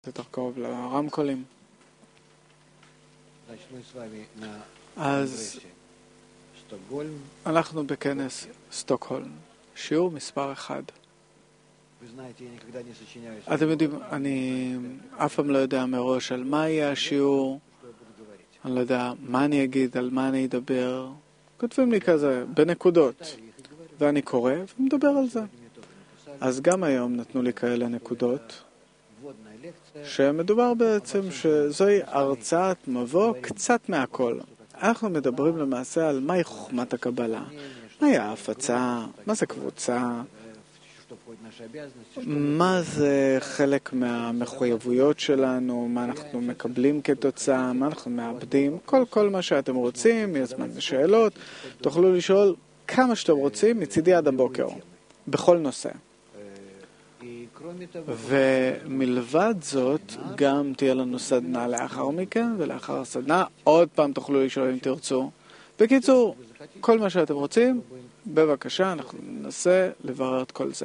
יותר קרוב לרמקולים. אז אנחנו בכנס סטוקהולם, שיעור מספר 1. אתם יודעים, אני אף פעם לא יודע מראש על מה יהיה השיעור, אני לא יודע מה אני אגיד, על מה אני אדבר. כותבים לי כזה בנקודות, ואני קורא ומדבר על זה. אז גם היום נתנו לי כאלה נקודות, שמדובר בעצם שזוהי הרצאת מבוא קצת מהכל. אנחנו מדברים למעשה על מהי חוכמת הקבלה, מהי ההפצה, מה זה קבוצה, מה זה חלק מהמחויבויות שלנו, מה אנחנו מקבלים כתוצאה, מה אנחנו מאבדים, כל מה שאתם רוצים, יש זמן לשאלות, תוכלו לשאול כמה שאתם רוצים מצידי עד הבוקר, בכל נושא. ומלבד זאת, גם תהיה לנו סדנה לאחר מכן, ולאחר הסדנה עוד פעם תוכלו לשאול אם תרצו. בקיצור, כל מה שאתם רוצים, בבקשה, אנחנו ננסה לברר את כל זה.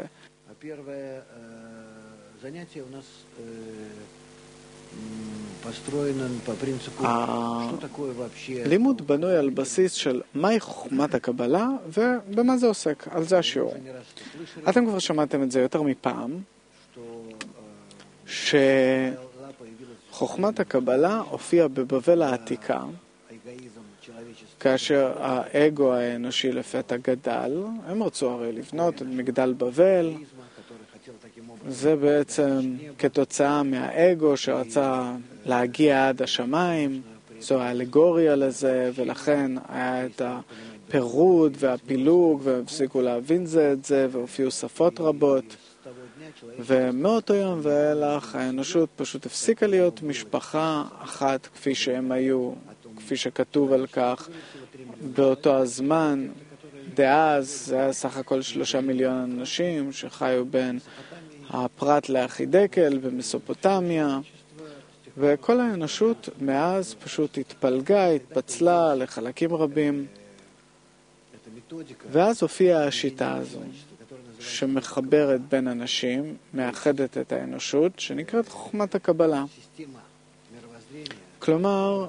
הלימוד בנוי על בסיס של מהי חוכמת הקבלה ובמה זה עוסק, על זה השיעור. אתם כבר שמעתם את זה יותר מפעם, שחוכמת הקבלה הופיעה בבבל העתיקה, כאשר האגו האנושי לפתע גדל. הם רצו הרי לבנות את מגדל בבל, זה בעצם כתוצאה מהאגו שרצה להגיע עד השמיים, זו האלגוריה לזה, ולכן היה את הפירוד והפילוג, והם הפסיקו להבין זה את זה, והופיעו שפות רבות. ומאותו יום ואילך האנושות פשוט הפסיקה להיות משפחה אחת כפי שהם היו, כפי שכתוב על כך באותו הזמן. דאז זה היה סך הכל 3 מיליון אנשים שחיו בין הפרת לאחידקל במסופוטמיה, וכל האנושות מאז פשוט התפלגה, התפצלה לחלקים רבים. ואז הופיעה השיטה הזו שמחברת בין אנשים, מאחדת את האנושות, שנקראת חוכמת הקבלה. כלומר,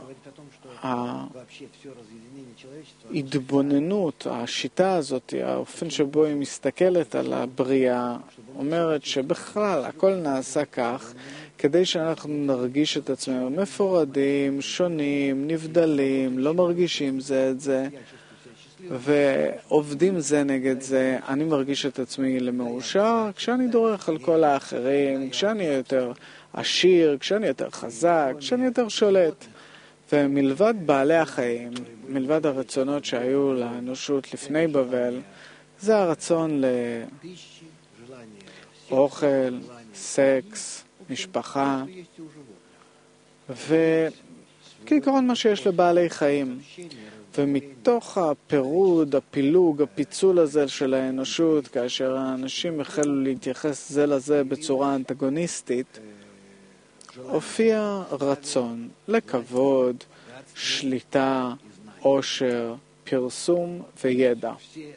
ההתבוננות, השיטה הזאת, האופן שבו היא מסתכלת על הבריאה, אומרת שבכלל הכל נעשה כך, כדי שאנחנו נרגיש את עצמנו מפורדים, שונים, נבדלים, לא מרגישים זה את זה, ועובדים זה נגד זה. אני מרגיש את עצמי למאושר כשאני דורך על כל האחרים, כשאני יותר עשיר, כשאני יותר חזק, כשאני יותר שולט. ומלבד בעלי החיים, מלבד הרצונות שהיו לאנושות לפני בבל, זה הרצון לאוכל, סקס, משפחה, וכעיקרון מה שיש לבעלי חיים. ומתוך הפירוד, הפילוג, הפיצול הזה של האנושות, כאשר האנשים החלו להתייחס זה לזה בצורה אנטגוניסטית, הופיע רצון לכבוד, שליטה, עושר, פרסום וידע.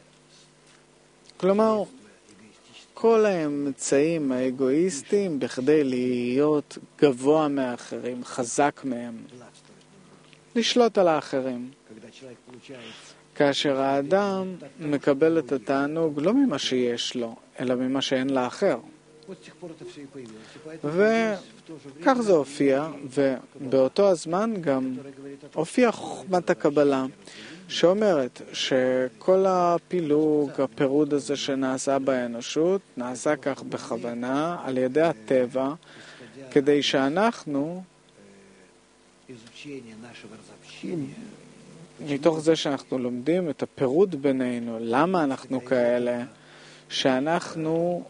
כלומר, כל האמצעים האגואיסטיים בכדי להיות גבוה מאחרים, חזק מהם, לשלוט על האחרים. כאשר האדם מקבל את התענוג לא ממה שיש לו, אלא ממה שאין לאחר. וכך זה הופיע, ובאותו הזמן גם הופיע חוכמת הקבלה, שאומרת שכל הפילוג, הפירוד הזה שנעשה באנושות, נעשה כך בכוונה על ידי הטבע, כדי שאנחנו, מתוך זה שאנחנו לומדים את הפירוד בינינו, למה אנחנו כאלה, שאנחנו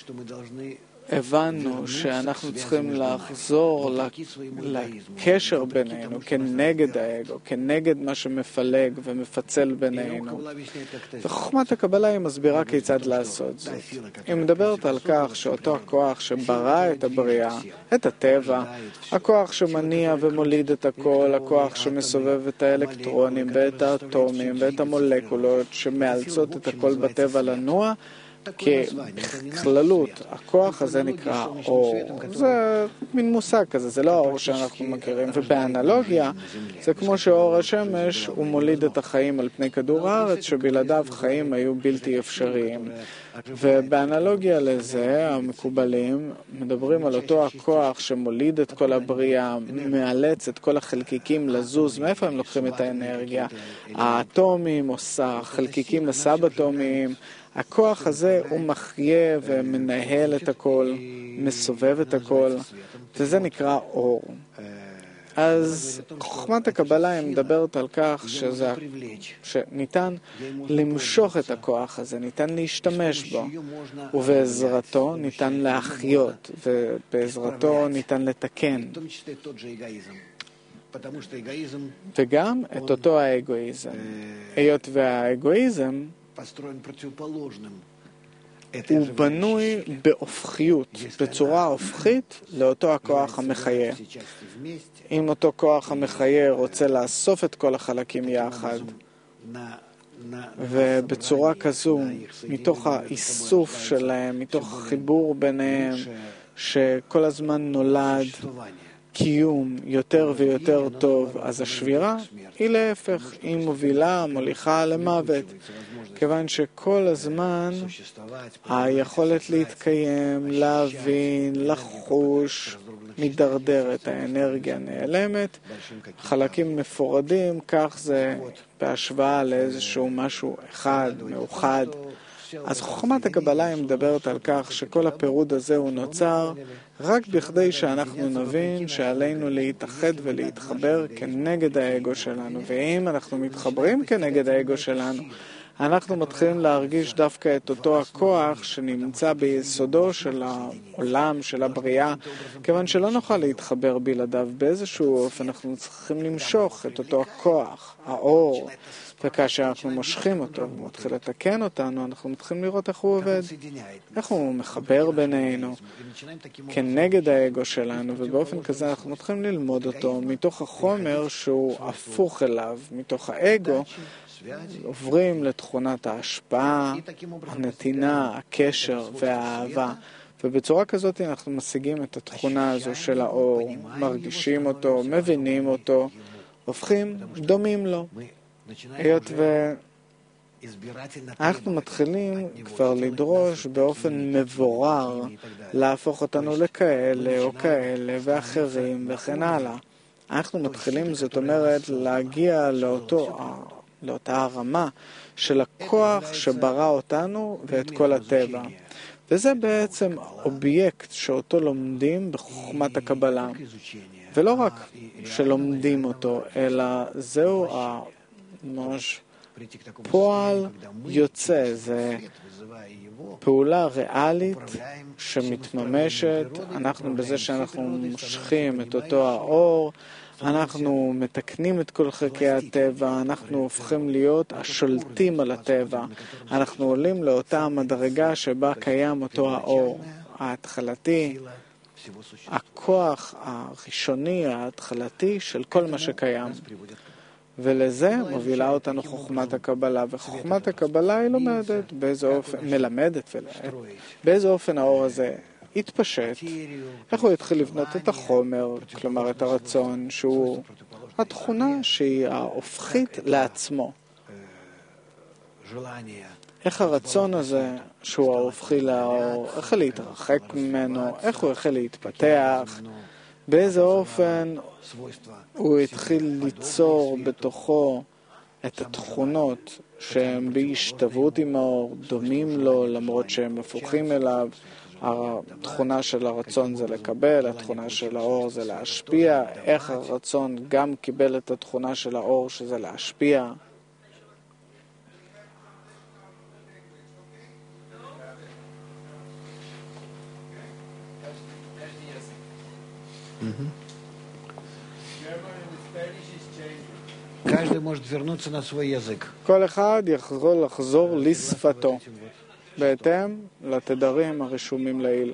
הבנו שאנחנו צריכים לחזור לקשר בינינו, כנגד האגו, כנגד מה שמפלג ומפצל בינינו. וחוכמת הקבלה היא מסבירה כיצד לעשות זאת. היא מדברת על כך שאותו הכוח שברא את הבריאה, את הטבע, הכוח שמניע ומוליד את הכל, הכוח שמסובב את האלקטרונים ואת האטומים ואת המולקולות שמאלצות את הכל בטבע לנוע, ככללות, הכוח הזה נקרא אור. זה מין מושג כזה, זה לא האור שאנחנו מכירים. ובאנלוגיה, זה כמו שאור השמש הוא מוליד את החיים על פני כדור הארץ, שבלעדיו חיים היו בלתי אפשריים. ובאנלוגיה לזה, המקובלים מדברים על אותו הכוח שמוליד את כל הבריאה, מאלץ את כל החלקיקים לזוז. מאיפה הם לוקחים את האנרגיה? האטומים או החלקיקים הסאב-אטומיים. הכוח הזה הוא מחיה ומנהל את הכל, מסובב את הכל, וזה נקרא אור. אז חוכמת הקבלה היא מדברת על כך שניתן למשוך את הכוח הזה, ניתן להשתמש בו, ובעזרתו ניתן להחיות, ובעזרתו ניתן לתקן. וגם את אותו האגואיזם. היות והאגואיזם הוא בנוי בהופכיות, בצורה הופכית לאותו הכוח המחיה. אם אותו כוח המחיה רוצה לאסוף את כל החלקים יחד, ובצורה כזו, מתוך האיסוף שלהם, מתוך החיבור ביניהם, שכל הזמן נולד קיום יותר ויותר טוב, אז השבירה היא להפך, היא מובילה, מוליכה למוות. כיוון שכל הזמן היכולת להתקיים, להבין, לחוש, מדרדרת, האנרגיה נעלמת, חלקים מפורדים, כך זה בהשוואה לאיזשהו משהו אחד, מאוחד. אז חוכמת הקבלה היא מדברת על כך שכל הפירוד הזה הוא נוצר רק בכדי שאנחנו נבין שעלינו להתאחד ולהתחבר כנגד האגו שלנו. ואם אנחנו מתחברים כנגד האגו שלנו, אנחנו מתחילים להרגיש דווקא את אותו הכוח שנמצא ביסודו של העולם, של הבריאה, כיוון שלא נוכל להתחבר בלעדיו באיזשהו אופן, אנחנו צריכים למשוך את אותו הכוח, האור, וכאשר אנחנו מושכים אותו, הוא מתחיל לתקן אותנו, אנחנו מתחילים לראות איך הוא עובד, איך הוא מחבר בינינו, כנגד האגו שלנו, ובאופן כזה אנחנו מתחילים ללמוד אותו מתוך החומר שהוא הפוך אליו, מתוך האגו, עוברים לתכונת ההשפעה, הנתינה, הקשר והאהבה. ובצורה כזאת אנחנו משיגים את התכונה הזו של האור, מרגישים אותו, מבינים אותו, הופכים דומים לו. היות ואנחנו מתחילים כבר לדרוש באופן מבורר להפוך אותנו לכאלה או כאלה ואחרים וכן הלאה. אנחנו מתחילים, זאת אומרת, להגיע לאותה הרמה של הכוח שברא אותנו ואת כל הטבע. וזה בעצם אובייקט שאותו לומדים בחוכמת הקבלה. ולא רק שלומדים אותו, אלא זהו ממש פועל יוצא, זה פעולה ריאלית שמתממשת. אנחנו בזה שאנחנו מושכים את אותו האור, אנחנו מתקנים את כל חלקי הטבע, אנחנו הופכים להיות השולטים על הטבע. אנחנו עולים לאותה המדרגה שבה קיים אותו האור ההתחלתי, הכוח הראשוני ההתחלתי של כל מה שקיים. ולזה מובילה אותנו חוכמת הקבלה, וחוכמת הקבלה היא לומדת מלמדת באיזה אופן האור הזה התפשט, איך הוא התחיל לבנות את החומר, כלומר את הרצון, שהוא התכונה שהיא ההופכית לעצמו. איך הרצון הזה, שהוא ההופכי לאור, איך להתרחק ממנו, איך הוא החל להתפתח, באיזה אופן הוא התחיל ליצור בתוכו את התכונות שהן בהשתוות עם האור, דומים לו למרות שהם הפוכים אליו. התכונה של הרצון זה לקבל, התכונה של האור זה להשפיע. איך הרצון גם קיבל את התכונה של האור שזה להשפיע. כל אחד יכול לחזור לשפתו, בהתאם לתדרים הרשומים לעיל.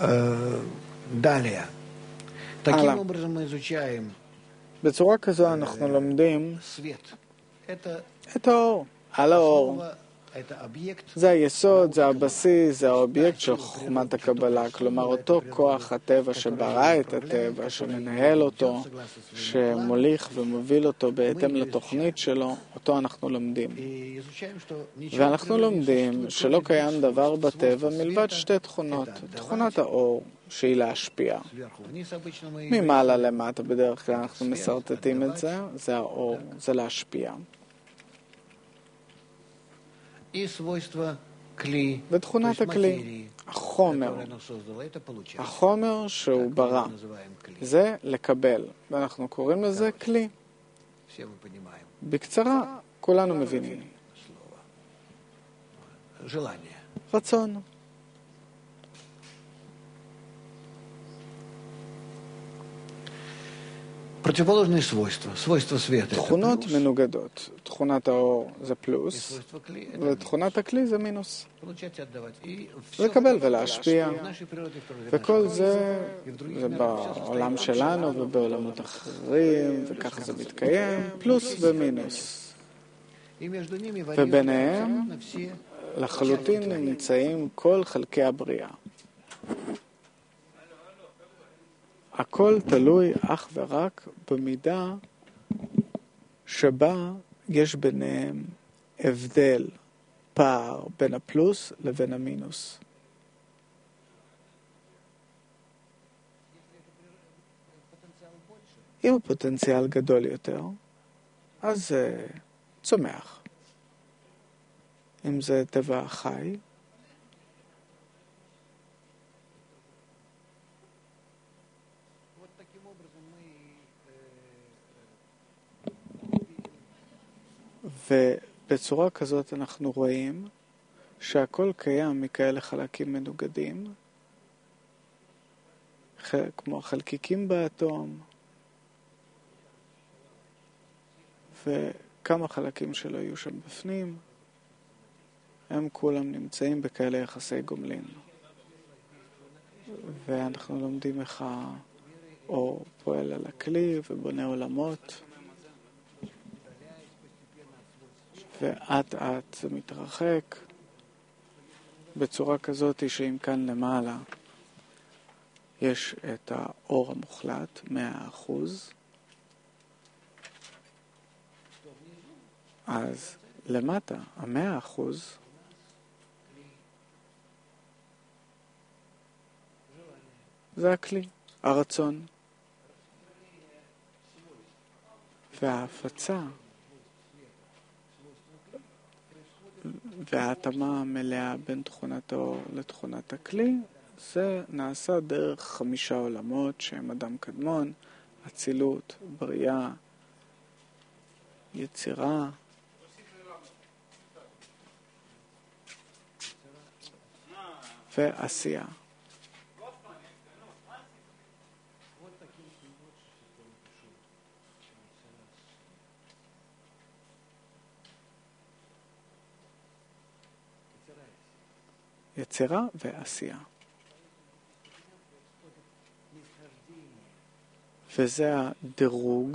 далее. Таким образом мы изучаем בצורה כזו אנחנו לומדים свет. את האור. על האור. זה היסוד, זה הבסיס, זה האובייקט של חוכמת הקבלה, כלומר אותו כוח הטבע שברא את הטבע, שמנהל אותו, שמוליך ומוביל אותו בהתאם לתוכנית שלו, אותו אנחנו לומדים. ואנחנו לומדים שלא קיים דבר בטבע מלבד שתי תכונות. תכונת האור, שהיא להשפיע. ממעלה למטה בדרך כלל אנחנו מסרטטים את זה, זה האור, זה להשפיע. ותכונת הכלי, החומר שהוא ברא, זה לקבל, ואנחנו קוראים לזה כלי. בקצרה, כולנו מבינים. רצון. Противоположные свойства. Свойства света. תכונות מנוגדות. תכונת האור זה פלוס, ותכונת הכלי זה מינוס. לקבל ולהשפיע. וכל זה בעולם שלנו ובעולמות אחרים, וכך זה מתקיים, פלוס ומינוס. וביניהם לחלוטין נמצאים כל חלקי הבריאה. הכל תלוי אך ורק במידה שבה יש ביניהם הבדל, פער בין הפלוס לבין המינוס. אם הפוטנציאל גדול יותר, אז זה צומח. אם זה טבע חי, ובצורה כזאת אנחנו רואים שהכל קיים מכאלה חלקים מנוגדים, כמו החלקיקים באטום, וכמה חלקים שלא יהיו שם בפנים, הם כולם נמצאים בכאלה יחסי גומלין. ואנחנו לומדים איך האור פועל על הכלי ובונה עולמות, ואט אט זה מתרחק בצורה כזאת שאם כאן למעלה יש את האור המוחלט 100%, אז למטה 100% זה הכלי, הרצון. וההפצה וההתאמה המלאה בין תכונת האור לתכונת הכלי, זה נעשה דרך 5 עולמות שהם אדם קדמון, אצילות, בריאה, יצירה, ועשייה. יצירה ועשייה. וזה הדירוג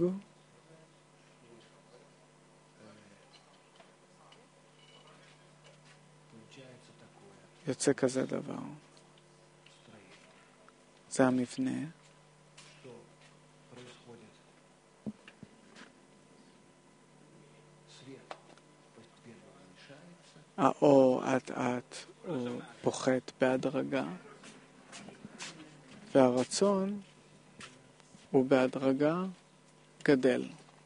יוצא כזה דבר. זה המבנה. האור אט אט הוא פוחת בהדרגה, והרצון הוא בהדרגה גדל.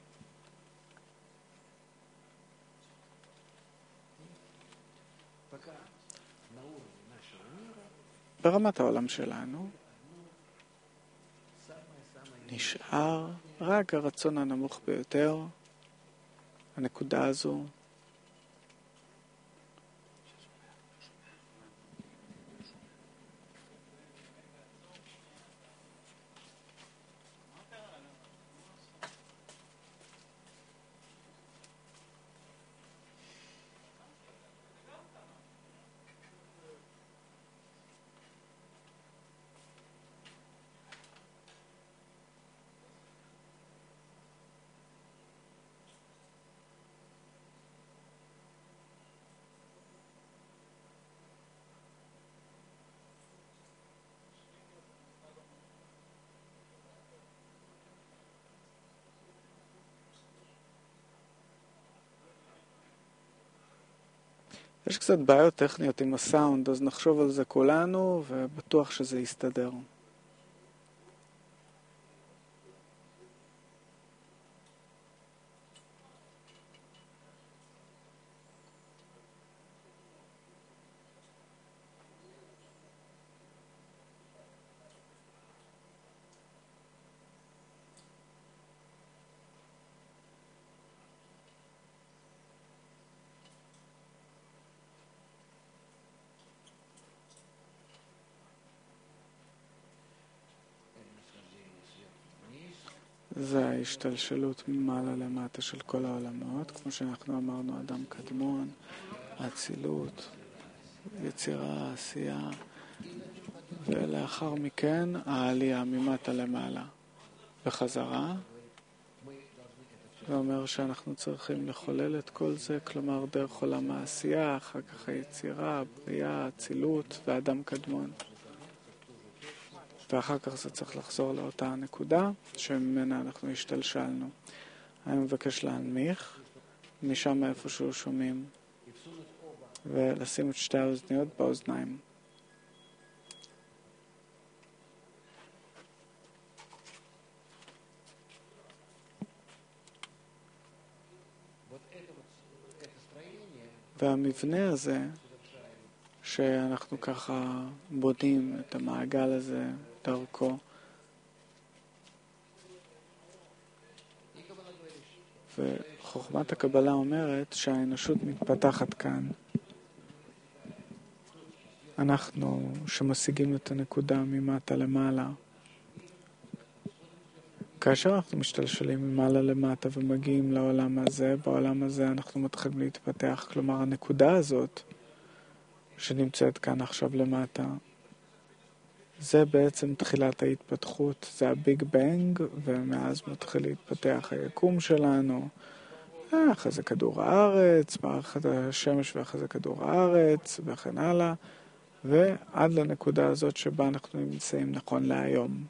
ברמת העולם שלנו נשאר רק הרצון הנמוך ביותר, הנקודה הזו. יש קצת בעיות טכניות עם הסאונד, אז נחשוב על זה כולנו, ובטוח שזה יסתדר. זה ההשתלשלות ממעלה למטה של כל העולמות, כמו שאנחנו אמרנו, אדם קדמון, האצילות, יצירה, עשייה, ולאחר מכן העלייה ממטה למעלה בחזרה. זה אומר שאנחנו צריכים לחולל את כל זה, כלומר דרך עולם העשייה, אחר כך היצירה, הבריאה, האצילות ואדם קדמון. ואחר כך זה צריך לחזור לאותה הנקודה שממנה אנחנו השתלשלנו. אני מבקש להנמיך, משם איפשהו שומעים, ולשים את שתי האוזניות באוזניים. והמבנה הזה, שאנחנו ככה בונים את המעגל הזה דרכו, וחוכמת הקבלה אומרת שהאנושות מתפתחת כאן. אנחנו שמשיגים את הנקודה ממטה למעלה. כאשר אנחנו משתלשלים ממעלה למטה ומגיעים לעולם הזה, בעולם הזה אנחנו מתחילים להתפתח. כלומר, הנקודה הזאת שנמצאת כאן עכשיו למטה, זה בעצם תחילת ההתפתחות, זה הביג בנג, ומאז מתחיל להתפתח היקום שלנו, אחרי זה כדור הארץ, מערכת השמש ואחרי זה כדור הארץ, וכן הלאה, ועד לנקודה הזאת שבה אנחנו נמצאים נכון להיום.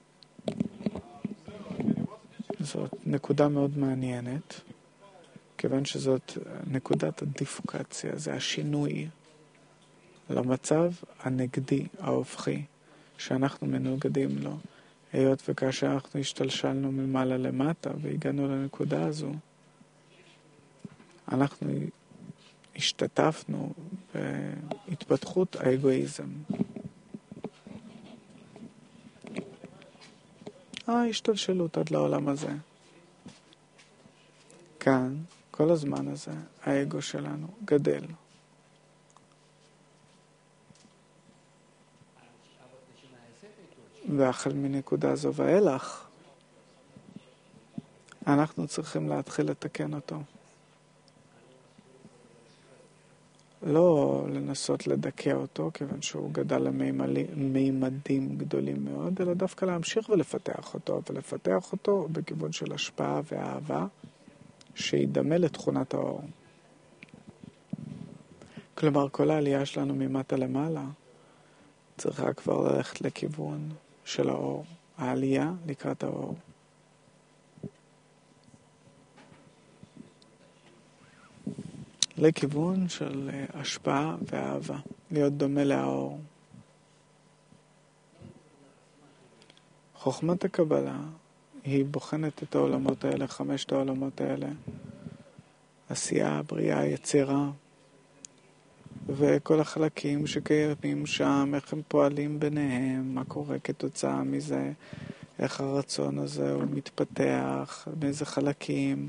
זאת נקודה מאוד מעניינת, כיוון שזאת נקודת הדיפוקציה, זה השינוי למצב הנגדי, ההופכי, שאנחנו מנוגדים לו. היות וכאשר אנחנו השתלשלנו ממעלה למטה והגענו לנקודה הזו, אנחנו השתתפנו בהתפתחות האגואיזם. ההשתלשלות עד לעולם הזה. כאן, כל הזמן הזה, האגו שלנו גדל. והחל מנקודה זו ואילך, אנחנו צריכים להתחיל לתקן אותו. לא לנסות לדכא אותו, כיוון שהוא גדל למימדים גדולים מאוד, אלא דווקא להמשיך ולפתח אותו, ולפתח אותו בכיוון של השפעה ואהבה, שידמה לתכונת האור. כלומר, כל העלייה שלנו ממטה למעלה, צריכה כבר ללכת לכיוון של האור, העלייה לקראת האור. לכיוון של השפעה ואהבה, להיות דומה לאור. חוכמת הקבלה היא בוחנת את העולמות האלה, 5 העולמות האלה, עשייה, בריאה, יצירה, וכל החלקים שקיימים שם, איך הם פועלים ביניהם, מה קורה כתוצאה מזה, איך הרצון הזה הוא מתפתח, מאיזה חלקים,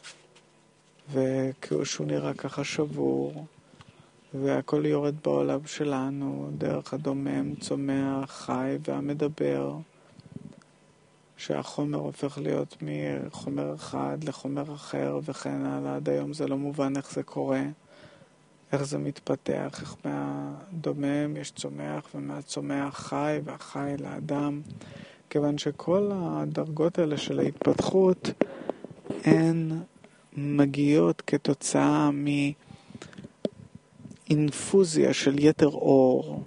וכשהוא נראה ככה שבור, והכל יורד בעולם שלנו, דרך הדומם, צומח, חי והמדבר, שהחומר הופך להיות מחומר אחד לחומר אחר וכן הלאה. עד היום זה לא מובן איך זה קורה, איך זה מתפתח, איך מהדומם יש צומח ומהצומח חי והחי לאדם, כיוון שכל הדרגות האלה של ההתפתחות הן מגיעות כתוצאה מאינפוזיה של יתר אור.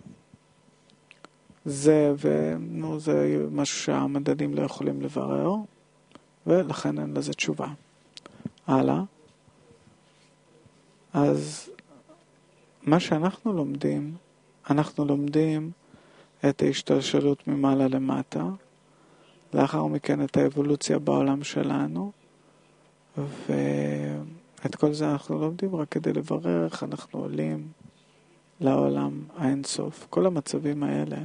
זה משהו שהמדענים לא יכולים לברר, ולכן אין לזה תשובה. הלאה. אז מה שאנחנו לומדים את ההשתלשלות ממעלה למטה, לאחר מכן את האבולוציה בעולם שלנו, ואת כל זה אנחנו לומדים רק כדי לברר איך אנחנו עולים לעולם האינסוף. כל המצבים האלה,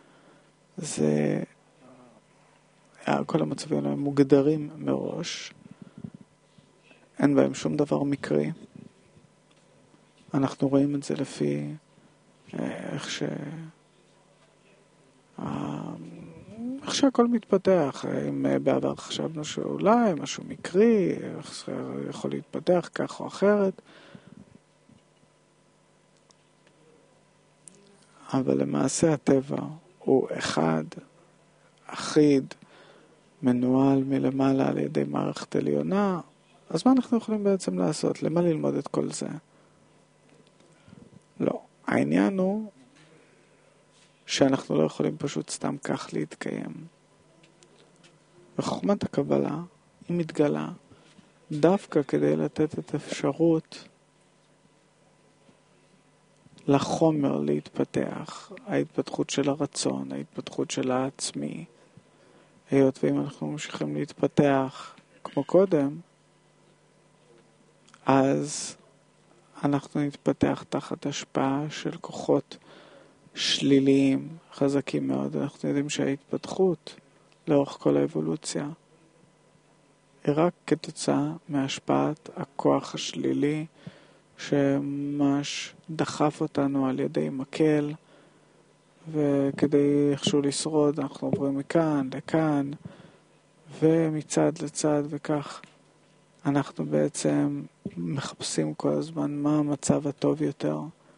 כל המצבים האלה מוגדרים מראש, אין בהם שום דבר מקרי. אנחנו רואים את זה לפי איך שהכל מתפתח. אם בעבר חשבנו שאולי משהו מקרי, איך זה יכול להתפתח כך או אחרת, אבל למעשה הטבע הוא אחד, אחיד, מנוהל מלמעלה על ידי מערכת עליונה. אז מה אנחנו יכולים בעצם לעשות? למה ללמוד את כל זה? לא. העניין הוא שאנחנו לא יכולים פשוט סתם כך להתקיים. וחוכמת הקבלה היא מתגלה דווקא כדי לתת את האפשרות לחומר להתפתח, ההתפתחות של הרצון, ההתפתחות של העצמי. היות ואם אנחנו ממשיכים להתפתח כמו קודם, אז אנחנו נתפתח תחת השפעה של כוחות שליליים, חזקים מאוד. אנחנו יודעים שההתפתחות לאורך כל האבולוציה היא רק כתוצאה מהשפעת הכוח השלילי שממש דחף אותנו על ידי מקל, וכדי איכשהו לשרוד אנחנו עוברים מכאן לכאן ומצד לצד, וכך אנחנו בעצם מחפשים כל הזמן מה המצב הטוב יותר.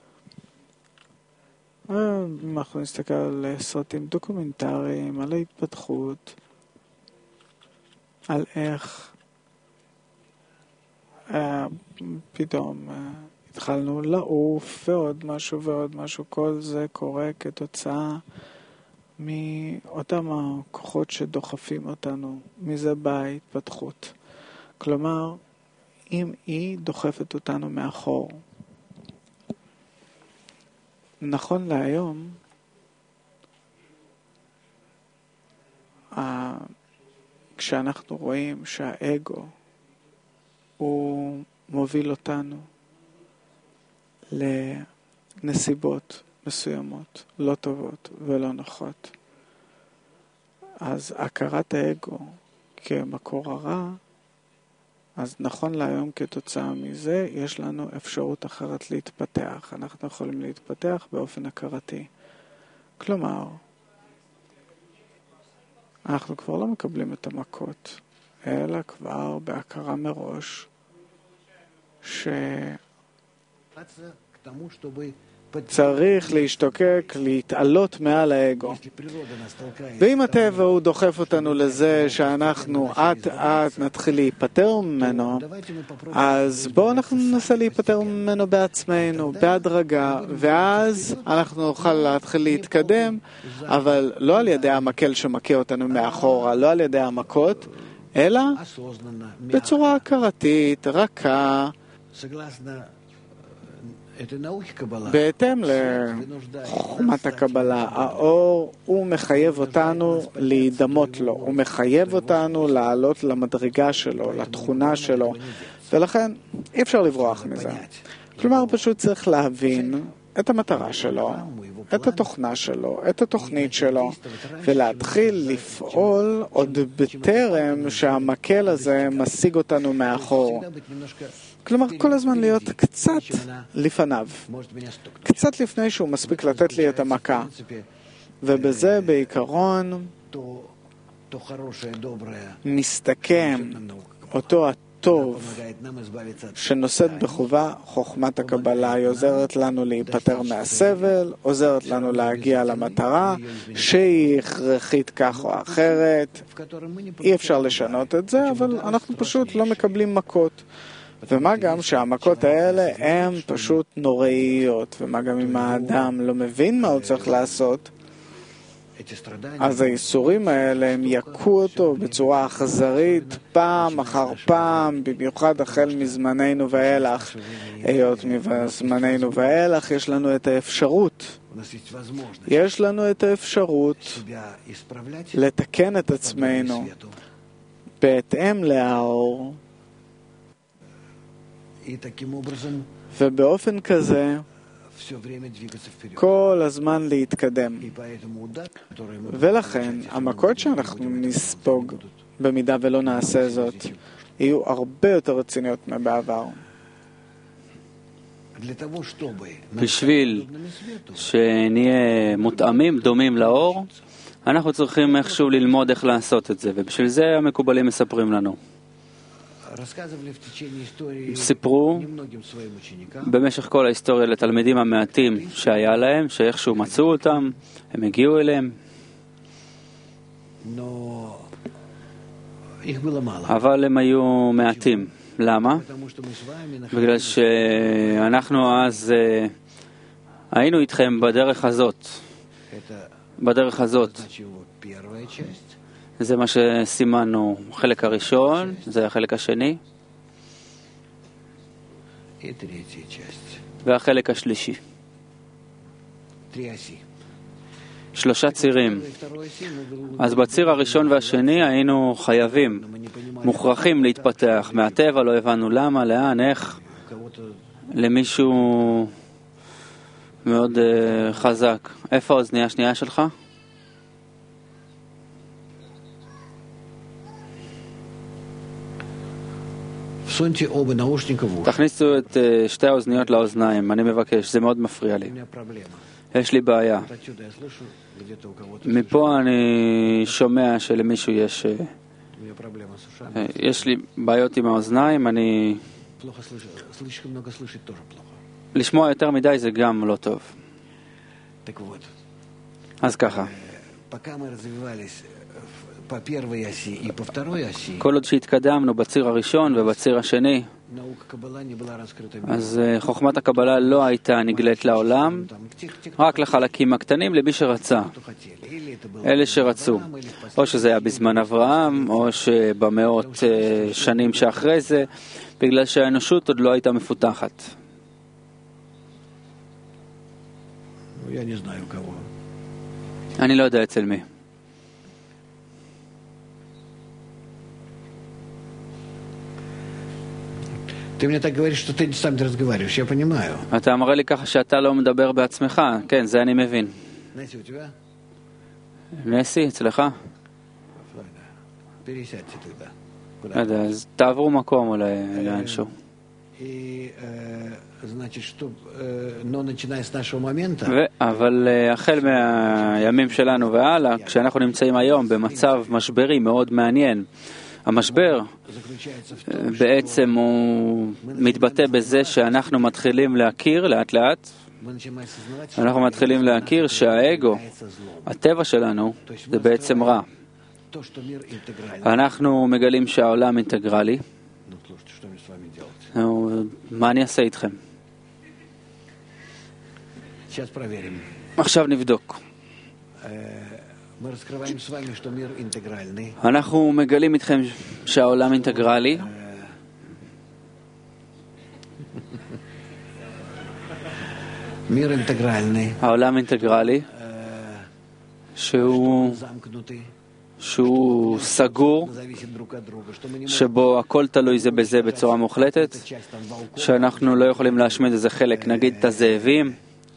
אם אנחנו נסתכל על סרטים דוקומנטריים, על ההתפתחות, על איך פתאום התחלנו לעוף ועוד משהו, כל זה קורה כתוצאה מאותם הכוחות שדוחפים אותנו, מזה באה ההתפתחות. כלומר, אם היא דוחפת אותנו מאחור, נכון להיום, כשאנחנו רואים שהאגו הוא מוביל אותנו לנסיבות מסוימות, לא טובות ולא נוחות, אז הכרת האגו כמקור הרע, אז נכון להיום כתוצאה מזה יש לנו אפשרות אחרת להתפתח. אנחנו יכולים להתפתח באופן הכרתי. כלומר, אנחנו כבר לא מקבלים את המכות, אלא כבר בהכרה מראש צריך להשתוקק, להתעלות מעל האגו. ואם הטבע הוא דוחף אותנו לזה שאנחנו עד נתחיל להיפטר ממנו, אז בואו אנחנו ננסה להיפטר ממנו בעצמנו, בהדרגה, ואז אנחנו נוכל להתחיל להתקדם, אבל לא על ידי המקל שמכה אותנו מאחורה, לא על ידי המכות, אלא בצורה הכרתית, רכה, בהתאם לחוכמת הקבלה. האור הוא מחייב אותנו להידמות לו, הוא מחייב אותנו לעלות למדרגה שלו, לתכונה שלו, ולכן אי אפשר לברוח מזה. כלומר, פשוט צריך להבין את המטרה שלו, את התוכנה שלו, את התוכנית שלו, ולהתחיל לפעול עוד בטרם שהמקל הזה משיג אותנו מאחור. כלומר, כל הזמן להיות קצת לפניו, קצת לפני שהוא מספיק לתת לי את המכה. ובזה בעיקרון מסתכם אותו הטוב שנושאת בחובה חוכמת הקבלה. היא עוזרת לנו להיפטר מהסבל, עוזרת לנו להגיע למטרה שהיא הכרחית כך או אחרת. אי אפשר לשנות את זה, אבל אנחנו פשוט לא מקבלים מכות. ומה גם שהמכות האלה הן פשוט נוראיות, ומה גם אם האדם לא מבין מה הוא צריך לעשות, אז הייסורים האלה הם יכו אותו בצורה אכזרית פעם אחר פעם, במיוחד החל מזמננו ואילך. היות מזמננו ואילך יש לנו את האפשרות, לתקן את עצמנו בהתאם לאור, ובאופן כזה כל הזמן להתקדם. ולכן המכות שאנחנו נספוג במידה ולא נעשה זאת יהיו הרבה יותר רציניות מבעבר. בשביל שנהיה מותאמים, דומים לאור, אנחנו צריכים איכשהו ללמוד איך לעשות את זה, ובשביל זה המקובלים מספרים לנו. סיפרו במשך כל ההיסטוריה לתלמידים המעטים שהיה להם, שאיכשהו מצאו אותם, הם הגיעו אליהם. אבל הם היו מעטים. למה? בגלל שאנחנו אז היינו איתכם בדרך הזאת. זה מה שסימנו, החלק הראשון, זה החלק השני, והחלק השלישי. 3 צירים. אז בציר הראשון והשני היינו חייבים, מוכרחים להתפתח. מהטבע לא הבנו למה, לאן, איך. למישהו מאוד חזק. איפה האוזנייה השנייה שלך? תכניסו את 2 האוזניות לאוזניים, אני מבקש, זה מאוד מפריע לי. יש לי בעיה. מפה אני שומע שלמישהו יש לי בעיות עם האוזניים, לשמוע יותר מדי זה גם לא טוב. אז ככה. כל עוד שהתקדמנו בציר הראשון ובציר השני, אז חוכמת הקבלה לא הייתה נגלית לעולם, רק לחלקים הקטנים, למי שרצה. אלה שרצו. או שזה היה בזמן אברהם, או שבמאות שנים שאחרי זה, בגלל שהאנושות עוד לא הייתה מפותחת. אני לא יודע אצל מי. Ты мне так говоришь, что ты сам не разговариваешь, я понимаю. אתה אמר לי ככה שאתה לא מדבר בעצמך. כן, זה אני מבין. Несси, у тебя? נסי, אצלך? Пересядьте тогда. אז תעברו מקום אולי לאנשהו. Значит, что, но начиная с нашего момента... אבל החל מהימים שלנו והלאה, כשאנחנו נמצאים היום במצב משברי מאוד מעניין, המשבר בעצם הוא מתבטא בזה שאנחנו מתחילים להכיר לאט לאט, אנחנו מתחילים להכיר שהאגו, הטבע שלנו, זה בעצם רע. אנחנו מגלים שהעולם אינטגרלי. מה אני אעשה איתכם? עכשיו נבדוק. אנחנו מגלים איתכם שהעולם אינטגרלי. העולם אינטגרלי, שהוא סגור, שבו הכל תלוי זה בזה בצורה מוחלטת, שאנחנו לא יכולים להשמיד איזה חלק, נגיד את הזאבים,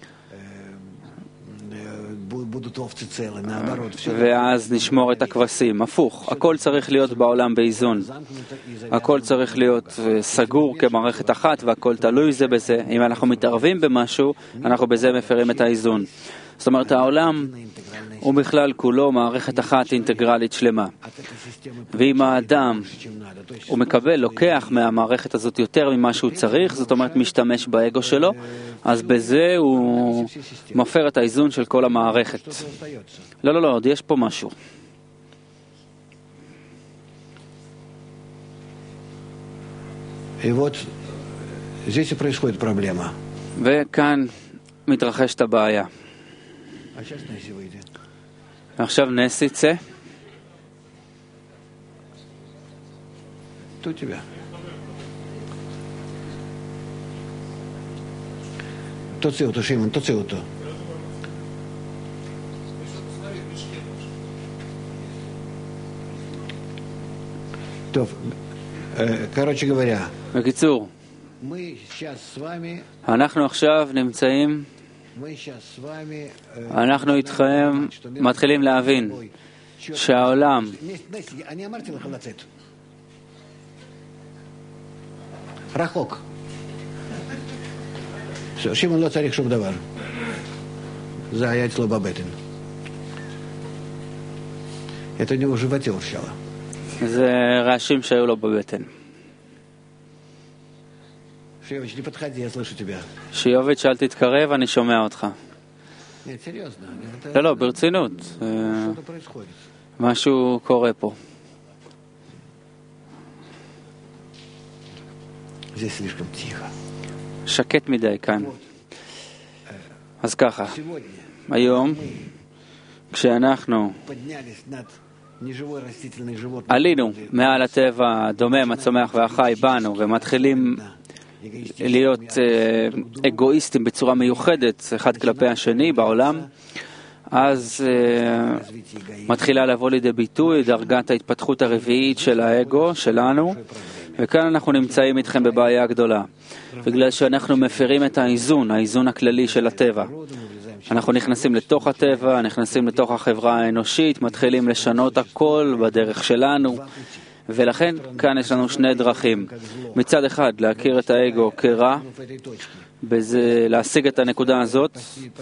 ואז נשמור את הכבשים. הפוך, הכל צריך להיות בעולם באיזון. הכל צריך להיות סגור כמערכת אחת, והכל תלוי זה בזה. אם אנחנו מתערבים במשהו, אנחנו בזה מפרים את האיזון. זאת אומרת, העולם הוא בכלל כולו מערכת אחת אינטגרלית שלמה. ואם האדם הוא מקבל, לוקח מהמערכת הזאת יותר ממה שהוא צריך, זאת אומרת משתמש באגו שלו, אז בזה הוא מפר את האיזון של כל המערכת. לא, עוד יש פה משהו. וכאן מתרחשת הבעיה. עכשיו נס יצא. Кто у тебя? תוציאו אותו, שמעון, תוציאו אותו. טוב, короче говоря, בקיצור, אנחנו עכשיו נמצאים, אנחנו איתכם מתחילים להבין שהעולם רחוק. שמעון לא צריך שום דבר. זה היה אצלו בבטן. Это у него в животе урчало. זה רעשים שהיו לו בבטן. שיוביץ', не подходи, я слышу тебя. שיוביץ', אל תתקרב, אני שומע אותך. Нет, серьезно. לא, ברצינות. Что-то происходит. משהו קורה פה. Здесь слишком тихо. שקט מדי כאן. אז ככה, היום, כשאנחנו עלינו מעל הטבע הדומם, הצומח והחי בנו, ומתחילים להיות אגואיסטים בצורה מיוחדת אחד כלפי השני בעולם, אז מתחילה לבוא לידי ביטוי דרגת ההתפתחות הרביעית של האגו שלנו, וכאן אנחנו נמצאים איתכם בבעיה גדולה, בגלל שאנחנו מפרים את האיזון הכללי של הטבע. אנחנו נכנסים לתוך הטבע, נכנסים לתוך החברה האנושית, מתחילים לשנות הכל בדרך שלנו, ולכן כאן יש לנו שני דרכים. מצד אחד, להכיר את האגו כרע, להשיג את הנקודה הזאת,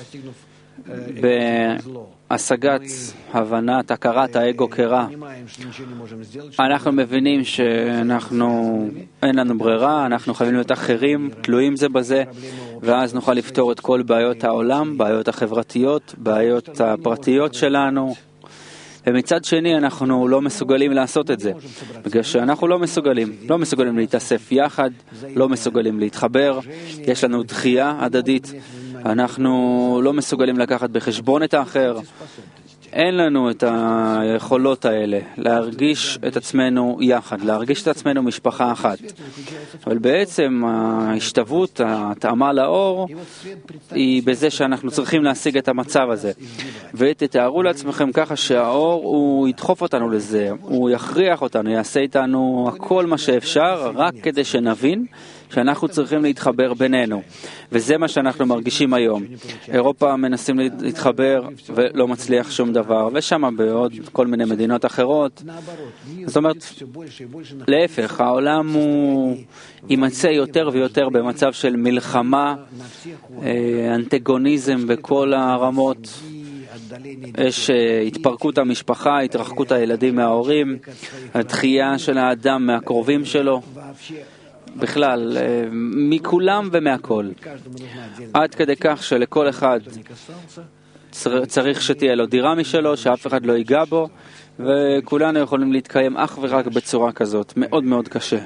בהשגת הבנת, הכרת האגו כרע. אנחנו מבינים שאין לנו ברירה, אנחנו חייבים להיות אחרים, תלויים זה בזה, ואז נוכל לפתור את כל בעיות העולם, בעיות החברתיות, בעיות הפרטיות שלנו. ומצד שני אנחנו לא מסוגלים לעשות את זה, בגלל שאנחנו לא מסוגלים להתאסף יחד, לא מסוגלים להתחבר, יש לנו דחייה הדדית, אנחנו לא מסוגלים לקחת בחשבון את האחר, אין לנו את היכולות האלה להרגיש את עצמנו יחד, להרגיש את עצמנו משפחה אחת. אבל בעצם ההשתוות, ההתאמה לאור, היא בזה שאנחנו צריכים להשיג את המצב הזה. ותתארו לעצמכם ככה שהאור הוא ידחוף אותנו לזה, הוא יכריח אותנו, יעשה איתנו הכל מה שאפשר, רק כדי שנבין שאנחנו צריכים להתחבר בינינו. וזה מה שאנחנו מרגישים היום. אירופה מנסים להתחבר ולא מצליח שום דבר, ושם בעוד כל מיני מדינות אחרות. זאת אומרת, להפך, העולם הוא יימצא יותר ויותר במצב של מלחמה, אנטגוניזם בכל הרמות. יש התפרקות המשפחה, התרחקות הילדים מההורים, הדחייה של האדם מהקרובים שלו. בכלל, מכולם ומהכל. עד כדי כך שלכל אחד צריך שתהיה לו דירה משלו, שאף אחד לא ייגע בו, וכולנו יכולים להתקיים אך ורק בצורה כזאת. מאוד מאוד קשה.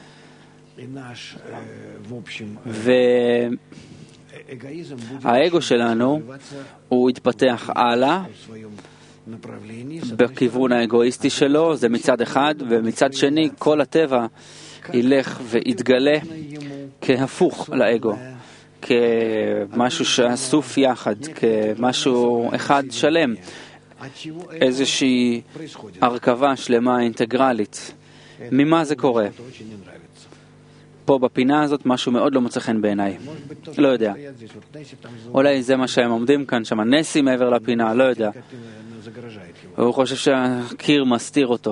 והאגו שלנו הוא יתפתח הלאה בכיוון האגואיסטי שלו, זה מצד אחד, ומצד שני כל הטבע ילך ויתגלה כהפוך לאגו, כמשהו שאסוף יחד, כמשהו אחד שלם, איזושהי הרכבה שלמה אינטגרלית. ממה זה קורה? פה בפינה הזאת משהו מאוד לא מוצא חן בעיניי. לא יודע. אולי זה מה שהם עומדים כאן, שם נסי מעבר לפינה, לא יודע. הוא חושב שהקיר מסתיר אותו.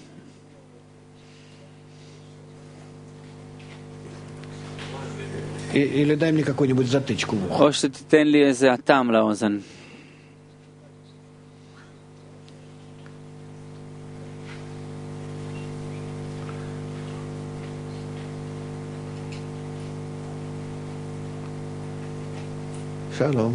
Или дай мне какую-нибудь затычку. או שתיתן לי איזה הטעם לאוזן. Шалом.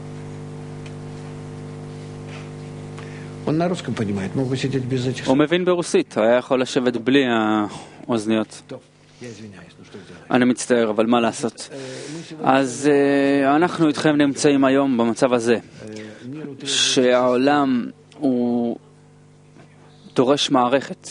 Он на русском понимает, мог бы сидеть без этих... הוא מבין ברוסית, היה יכול לשבת בלי האוזניות. אני מצטער, אבל מה לעשות? אז אנחנו איתכם נמצאים היום במצב הזה, שהעולם הוא דורש מערכת.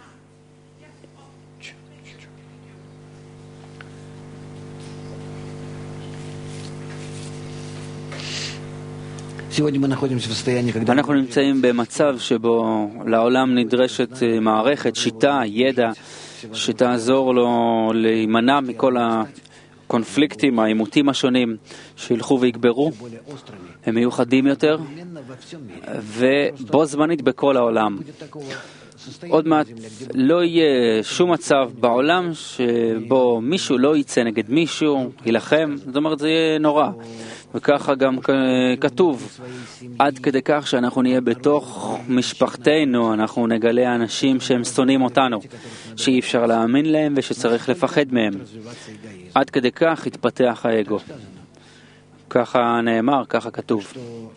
אנחנו נמצאים במצב שבו לעולם נדרשת מערכת, שיטה, ידע, שתעזור לו להימנע מכל הקונפליקטים, העימותים השונים שילכו ויגברו. הם מיוחדים יותר, ובו זמנית בכל העולם. עוד מעט לא יהיה שום מצב בעולם שבו מישהו לא יצא נגד מישהו, ילחם, זאת אומרת זה יהיה נורא. וככה גם כתוב, עד כדי כך שאנחנו נהיה בתוך משפחתנו, אנחנו נגלה אנשים שהם שונאים אותנו, שאי אפשר להאמין להם ושצריך לפחד מהם. עד כדי כך התפתח האגו. ככה נאמר, ככה כתוב.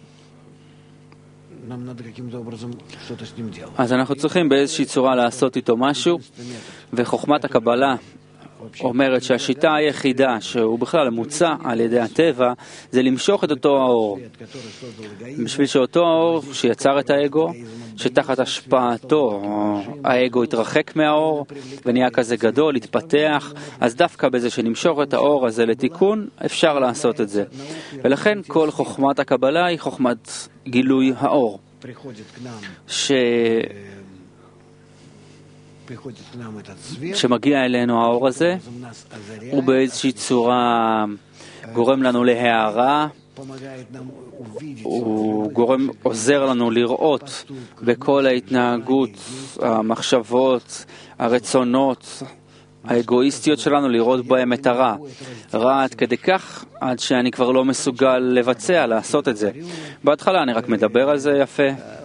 אז אנחנו צריכים באיזושהי צורה לעשות איתו משהו, וחוכמת הקבלה אומרת שהשיטה היחידה שהוא בכלל מוצע על ידי הטבע זה למשוך את אותו האור. בשביל שאותו האור שיצר את האגו, שתחת השפעתו האגו התרחק מהאור ונהיה כזה גדול, התפתח, אז דווקא בזה שנמשוך את האור הזה לתיקון אפשר לעשות את זה. ולכן כל חוכמת הקבלה היא חוכמת גילוי האור. שמגיע אלינו האור הזה, הוא באיזושהי צורה גורם לנו להערה, הוא עוזר לנו לראות בכל ההתנהגות, המחשבות, הרצונות, האגואיסטיות שלנו, לראות בהם את הרע. רע עד כדי כך, עד שאני כבר לא מסוגל לבצע, לעשות את זה. בהתחלה אני רק מדבר על זה יפה.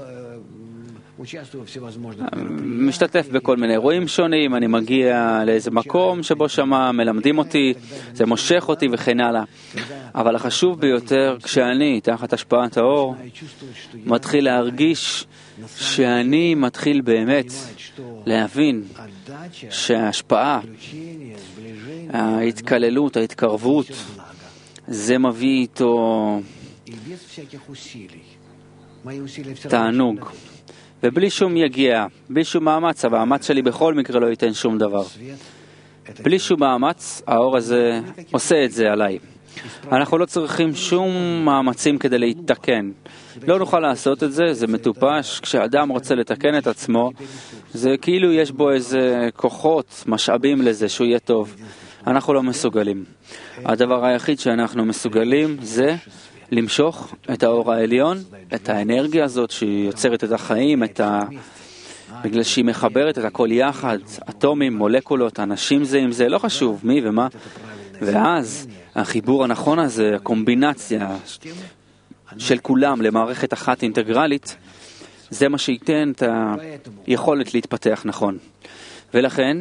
משתתף בכל מיני אירועים שונים, אני מגיע לאיזה מקום שבו שמה מלמדים אותי, זה מושך אותי וכן הלאה. אבל החשוב ביותר, כשאני תחת השפעת האור, מתחיל להרגיש שאני מתחיל באמת להבין שההשפעה, ההתקללות, ההתקרבות, זה מביא איתו תענוג. ובלי שום יגיע, בלי שום מאמץ, המאמץ שלי בכל מקרה לא ייתן שום דבר. בלי שום מאמץ, האור הזה עושה את זה עליי. אנחנו לא צריכים שום מאמצים כדי להתקן. לא נוכל לעשות את זה, זה מטופש. כשאדם רוצה לתקן את עצמו, זה כאילו יש בו איזה כוחות, משאבים לזה, שהוא יהיה טוב. אנחנו לא מסוגלים. הדבר היחיד שאנחנו מסוגלים זה למשוך את האור העליון, את האנרגיה הזאת שהיא יוצרת את החיים, בגלל שהיא מחברת את הכל יחד, אטומים, מולקולות, אנשים זה עם זה, לא חשוב מי ומה. ואז החיבור הנכון הזה, הקומבינציה של כולם למערכת אחת אינטגרלית, זה מה שייתן את היכולת להתפתח נכון. ולכן,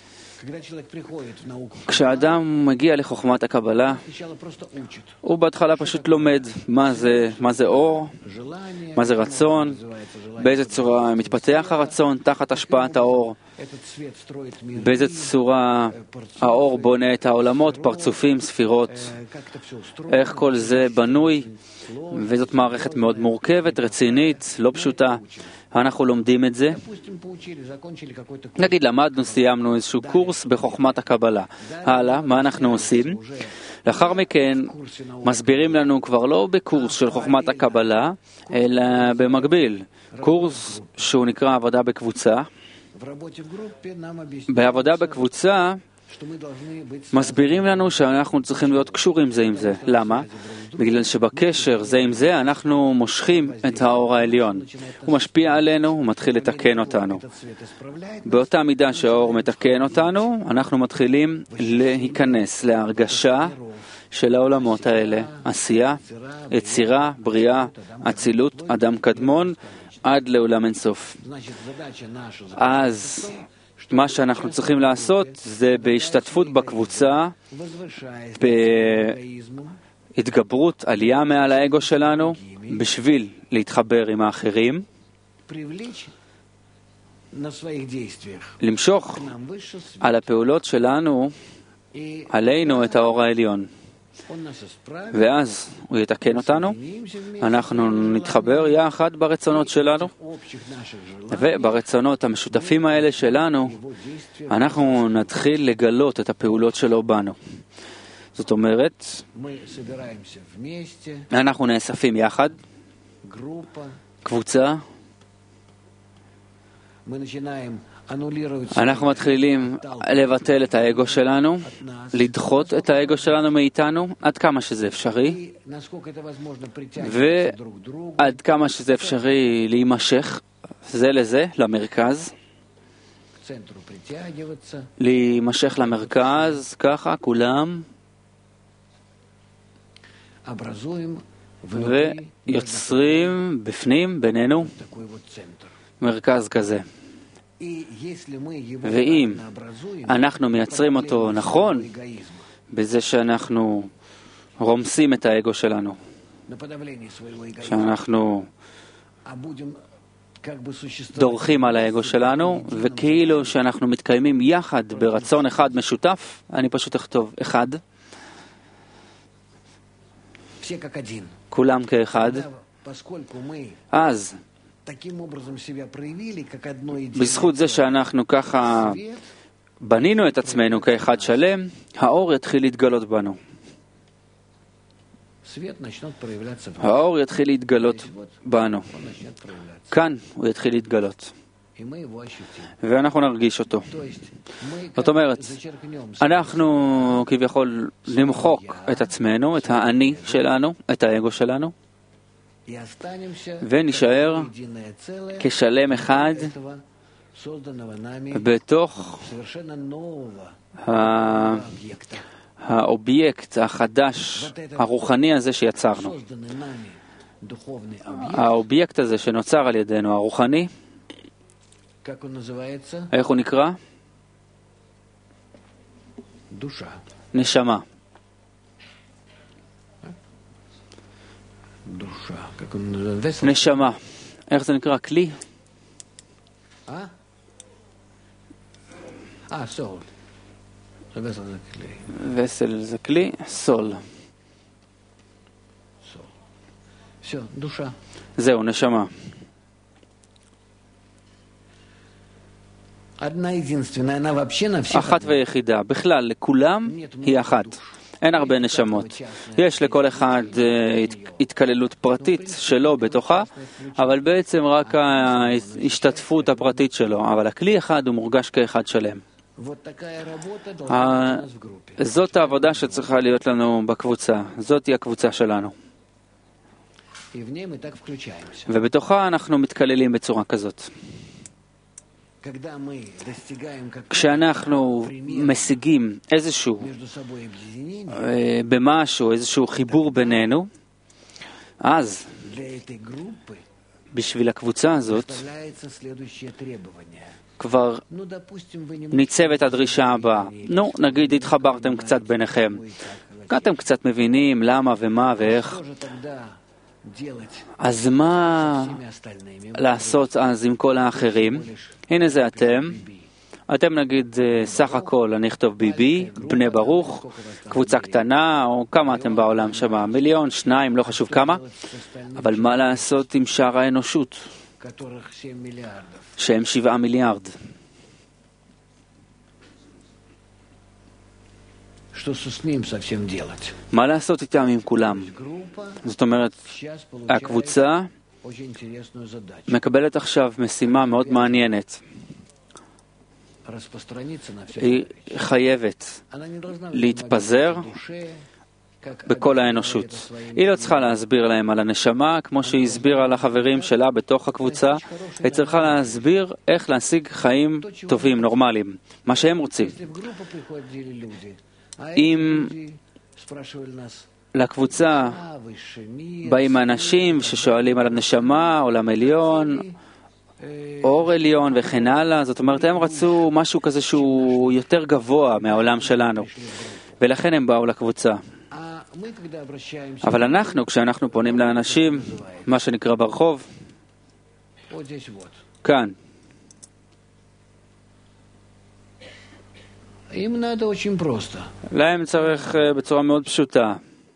כשאדם מגיע לחוכמת הקבלה, הוא בהתחלה פשוט לומד מה זה אור, מה זה רצון, באיזה צורה מתפתח הרצון תחת השפעת האור, באיזה צורה האור בונה את העולמות, פרצופים, ספירות, איך כל זה בנוי, וזאת מערכת מאוד מורכבת, רצינית, לא פשוטה. אנחנו לומדים את זה. נגיד, למדנו, סיימנו איזשהו קורס בחוכמת הקבלה. הלאה, מה אנחנו עושים? לאחר מכן מסבירים לנו כבר לא בקורס של חוכמת הקבלה, אלא במקביל. קורס שהוא נקרא עבודה בקבוצה. בעבודה בקבוצה מסבירים לנו שאנחנו צריכים להיות קשורים זה עם זה. למה? בגלל שבקשר זה עם זה אנחנו מושכים את האור העליון. הוא משפיע עלינו, הוא מתחיל לתקן אותנו. באותה מידה שהאור מתקן אותנו, אנחנו מתחילים להיכנס להרגשה של העולמות האלה. עשייה, יצירה, בריאה, אצילות, אדם קדמון, עד לעולם אינסוף. אז מה שאנחנו צריכים לעשות זה בהשתתפות בקבוצה, בהתגברות, עלייה מעל האגו שלנו, בשביל להתחבר עם האחרים, למשוך על הפעולות שלנו, עלינו את האור העליון. ואז הוא יתקן אותנו, אנחנו נתחבר יחד ברצונות שלנו, וברצונות המשותפים האלה שלנו, אנחנו נתחיל לגלות את הפעולות שלו בנו. זאת אומרת, אנחנו נאספים יחד, קבוצה, אנחנו מתחילים לבטל את האגו שלנו, לדחות את האגו שלנו מאיתנו, עד כמה שזה אפשרי, ועד כמה שזה אפשרי להימשך זה לזה, למרכז, להימשך למרכז, ככה, כולם, ויוצרים בפנים, בינינו, מרכז כזה. ואם אנחנו מייצרים אותו נכון, בזה שאנחנו רומסים את האגו שלנו, שאנחנו דורכים על האגו שלנו, וכאילו שאנחנו מתקיימים יחד ברצון אחד משותף, אני פשוט אכתוב אחד, כולם כאחד, אז בזכות זה שאנחנו ככה בנינו את עצמנו כאחד שלם, האור יתחיל להתגלות בנו. האור יתחיל להתגלות בנו. כאן הוא יתחיל להתגלות. ואנחנו נרגיש אותו. זאת אומרת, אנחנו כביכול נמחוק את עצמנו, את האני שלנו, את האגו שלנו, ונשאר כשלם אחד בתוך האובייקט החדש, הרוחני הזה שיצרנו. האובייקט הזה שנוצר על ידינו, הרוחני, איך הוא נקרא? נשמה. נשמה. איך זה נקרא? כלי? סול. וסל זה כלי, סול. זהו, נשמה. אחת ויחידה. בכלל, לכולם היא אחת. אין הרבה נשמות. יש לכל אחד התקללות פרטית שלו בתוכה, אבל בעצם רק ההשתתפות הפרטית שלו. אבל הכלי אחד הוא מורגש כאחד שלם. זאת העבודה שצריכה להיות לנו בקבוצה. זאת היא הקבוצה שלנו. ובתוכה אנחנו מתקללים בצורה כזאת. כשאנחנו משיגים איזשהו חיבור בינינו, אז בשביל הקבוצה הזאת כבר ניצבת הדרישה הבאה. נגיד התחברתם קצת ביניכם. אתם קצת מבינים למה ומה ואיך. אז מה לעשות אז עם כל האחרים? הנה זה אתם. אתם נגיד סך הכל, אני אכתוב ביבי, בני ברוך, קבוצה קטנה, או כמה אתם בעולם שמה? 1,000,000, 2, לא חשוב כמה. אבל מה לעשות עם שאר האנושות? שהם 7 מיליארד. מה לעשות איתם עם כולם? זאת אומרת, הקבוצה מקבלת עכשיו משימה מאוד מעניינת. היא חייבת להתפזר בכל האנושות. היא לא צריכה להסביר להם על הנשמה, כמו שהיא הסבירה לחברים שלה בתוך הקבוצה. היא צריכה להסביר איך להשיג חיים טובים, נורמליים, מה שהם רוצים. אם לקבוצה באים אנשים ששואלים על הנשמה, עולם עליון, אור עליון וכן הלאה, זאת אומרת, הם רצו משהו כזה שהוא יותר גבוה מהעולם שלנו, ולכן הם באו לקבוצה. אבל אנחנו, כשאנחנו פונים לאנשים, מה שנקרא ברחוב, כאן, Им надо очень просто. להם צריך בצורה מאוד פשוטה.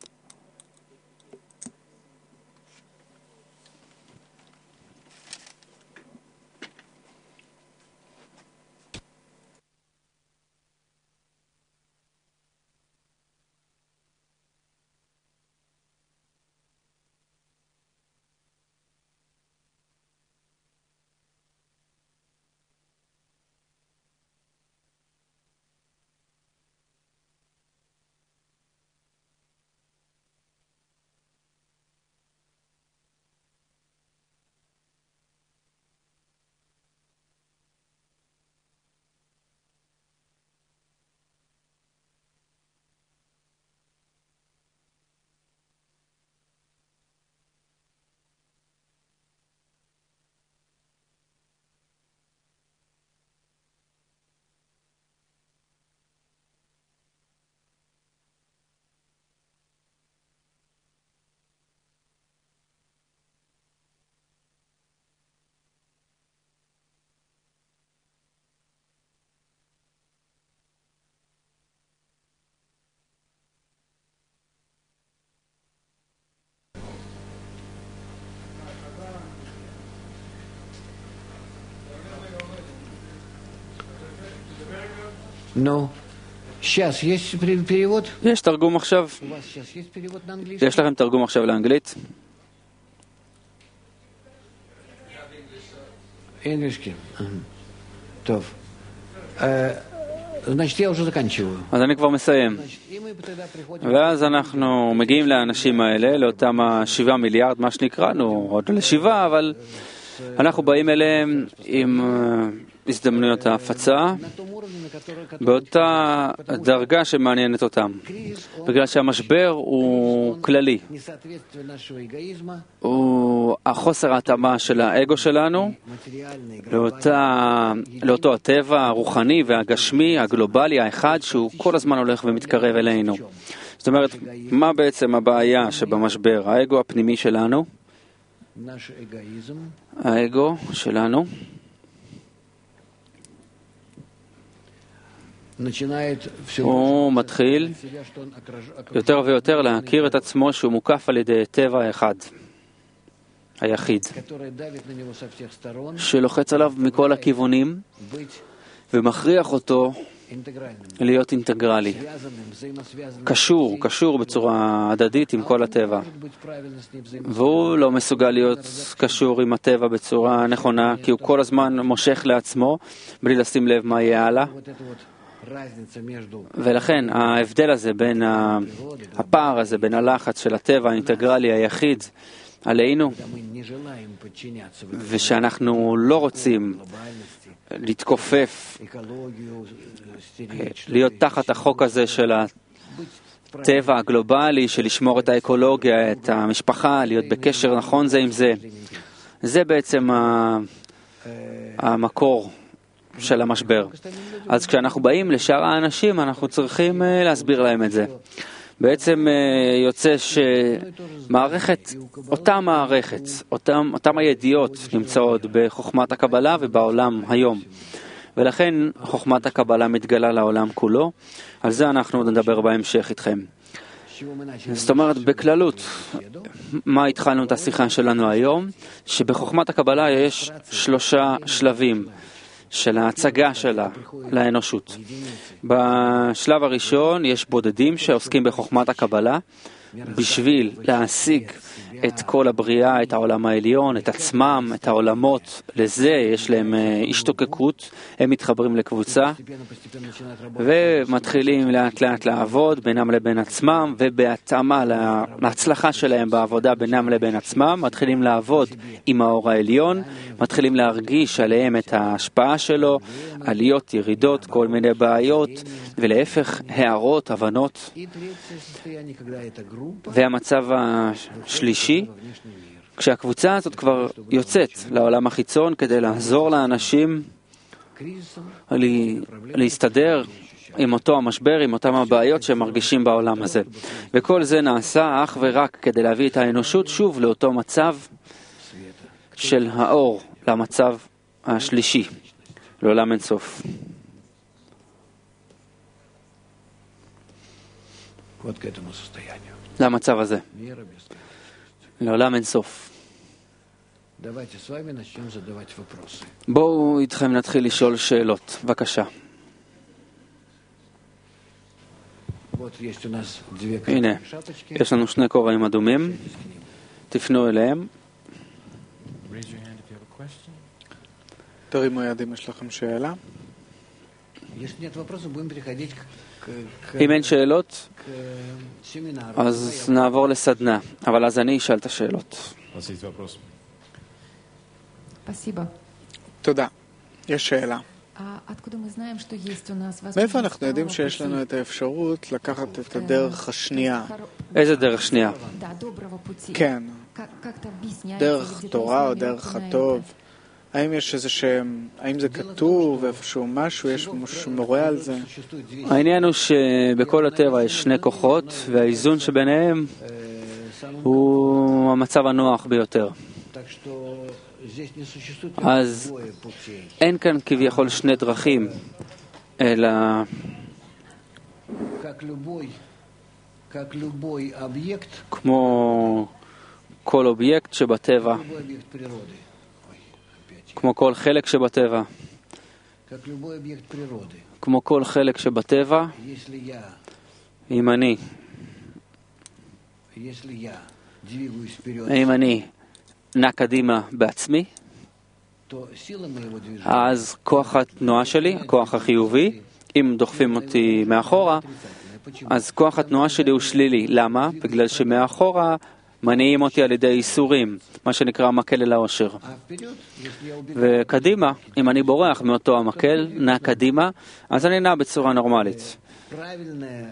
Ну, сейчас есть перевод? יש תרגום עכשיו? У вас сейчас есть перевод на английский? יש לכם תרגום עכשיו לאנגלית? English. טוב. Значит, я уже заканчиваю. אז אני כבר מסיים. ואז אנחנו מגיעים לאנשים האלה, לאותם 7 מיליארד, מה שנקראנו, עוד ל7, אבל אנחנו באים אליהם עם הזדמנויות ההפצה באותה דרגה שמעניינת אותם. בגלל שהמשבר הוא כללי. הוא החוסר ההתאמה של האגו שלנו לאותו הטבע הרוחני והגשמי, הגלובלי, האחד, שהוא כל הזמן הולך ומתקרב אלינו. זאת אומרת, מה בעצם הבעיה שבמשבר? האגו הפנימי שלנו, האגו שלנו, הוא מתחיל יותר ויותר להכיר את עצמו שהוא מוקף על ידי טבע אחד, היחיד, שלוחץ עליו מכל הכיוונים ומכריח אותו להיות אינטגרלי, קשור בצורה הדדית עם כל הטבע, והוא לא מסוגל להיות קשור עם הטבע בצורה נכונה, כי הוא כל הזמן מושך לעצמו בלי לשים לב מה יהיה הלאה. ולכן ההבדל הזה בין הפער הזה בין הלחץ של הטבע האינטגרלי היחיד עלינו, ושאנחנו לא רוצים להתכופף, להיות תחת החוק הזה של הטבע הגלובלי, של לשמור את האקולוגיה, את המשפחה, להיות בקשר נכון זה עם זה. זה בעצם המקור של המשבר. אז כשאנחנו באים לשאר האנשים, אנחנו צריכים להסביר להם את זה. בעצם יוצא שמערכת, אותם הידיעות נמצאות בחוכמת הקבלה ובעולם היום. ולכן חוכמת הקבלה מתגלה לעולם כולו. על זה אנחנו נדבר בהמשך איתכם. זאת אומרת, בכללות, מה התחלנו את השיחה שלנו היום? שבחוכמת הקבלה יש 3 שלבים של ההצגה שלה לאנושות. בשלב הראשון יש בודדים שעוסקים בחוכמת הקבלה בשביל להשיג את כל הבריאה, את העולם העליון, את עצמם, את העולמות. לזה יש להם השתוקקות, הם מתחברים לקבוצה ומתחילים לאט לאט לעבוד בינם לבין עצמם, ובהתאמה להצלחה שלהם בעבודה בינם לבין עצמם מתחילים לעבוד עם האור העליון, מתחילים להרגיש עליהם את ההשפעה שלו, עליות, ירידות, כל מיני בעיות, ולהפך הערות, הבנות. והמצב השלישי, כשהקבוצה הזאת כבר יוצאת לעולם החיצון כדי לעזור לאנשים להסתדר עם אותו המשבר, עם אותם הבעיות שהם מרגישים בעולם הזה. וכל זה נעשה אך ורק כדי להביא את האנושות שוב לאותו מצב של האור, למצב השלישי, לעולם אין סוף. Вот к этому состоянию. למצב הזה. Мира бесконечности. לעולם אין סוף. Давайте с вами начнем задавать вопросы. בואו איתכם נתחיל לשאול שאלות. בבקשה. Вот есть у нас две הנה, красные шапочки. יש לנו שני כובעים אדומים. תפנו אליהם. תרימו יד אם יש לכם שאלה. Если нет вопросов, будем переходить к אם אין שאלות, семинару. אז נעבור לסדנה. אבל אז אני אשאל את השאלות. Спасибо. תודה. יש שאלה. А откуда мы знаем, что есть у нас возможность מאיפה אנחנו יודעים второго שיש לנו пути? את האפשרות לקחת את הדרך השנייה? איזה דרך שנייה? Да, доброго пути. כן, Как-то объясняется, דרך где-то תורה או есть דרך намеки на הטוב. это. האם יש איזה שהם, האם זה כתוב איפשהו משהו, יש משהו שמורה על זה? העניין הוא שבכל הטבע יש שני כוחות, והאיזון שביניהם הוא המצב הנוח ביותר. Так что здесь не существует אז двое путей. אין כאן כביכול שני דרכים, אלא Как любой объект, כמו כל אובייקט שבטבע, любой объект природы. Ой, опять. כמו כל חלק שבטבע, Как любой объект природы. כמו כל חלק שבטבע, Если אם אני двигаюсь вперед, אם אני נע קדימה בעצמי, то сила моего движения אז כוח התנועה שלי, הכוח החיובי, אם דוחפים אותי מאחורה, отрицательная. Почему? אז כוח התנועה שלי הוא שלילי. למה? בגלל שמאחורה מניעים אותי על ידי איסורים, מה שנקרא מקל אל האושר. А вперед, если я убегаю, וקדימה, אם אני בורח מאותו המקל, נע קדימה, אז אני נע בצורה נורמלית. правильное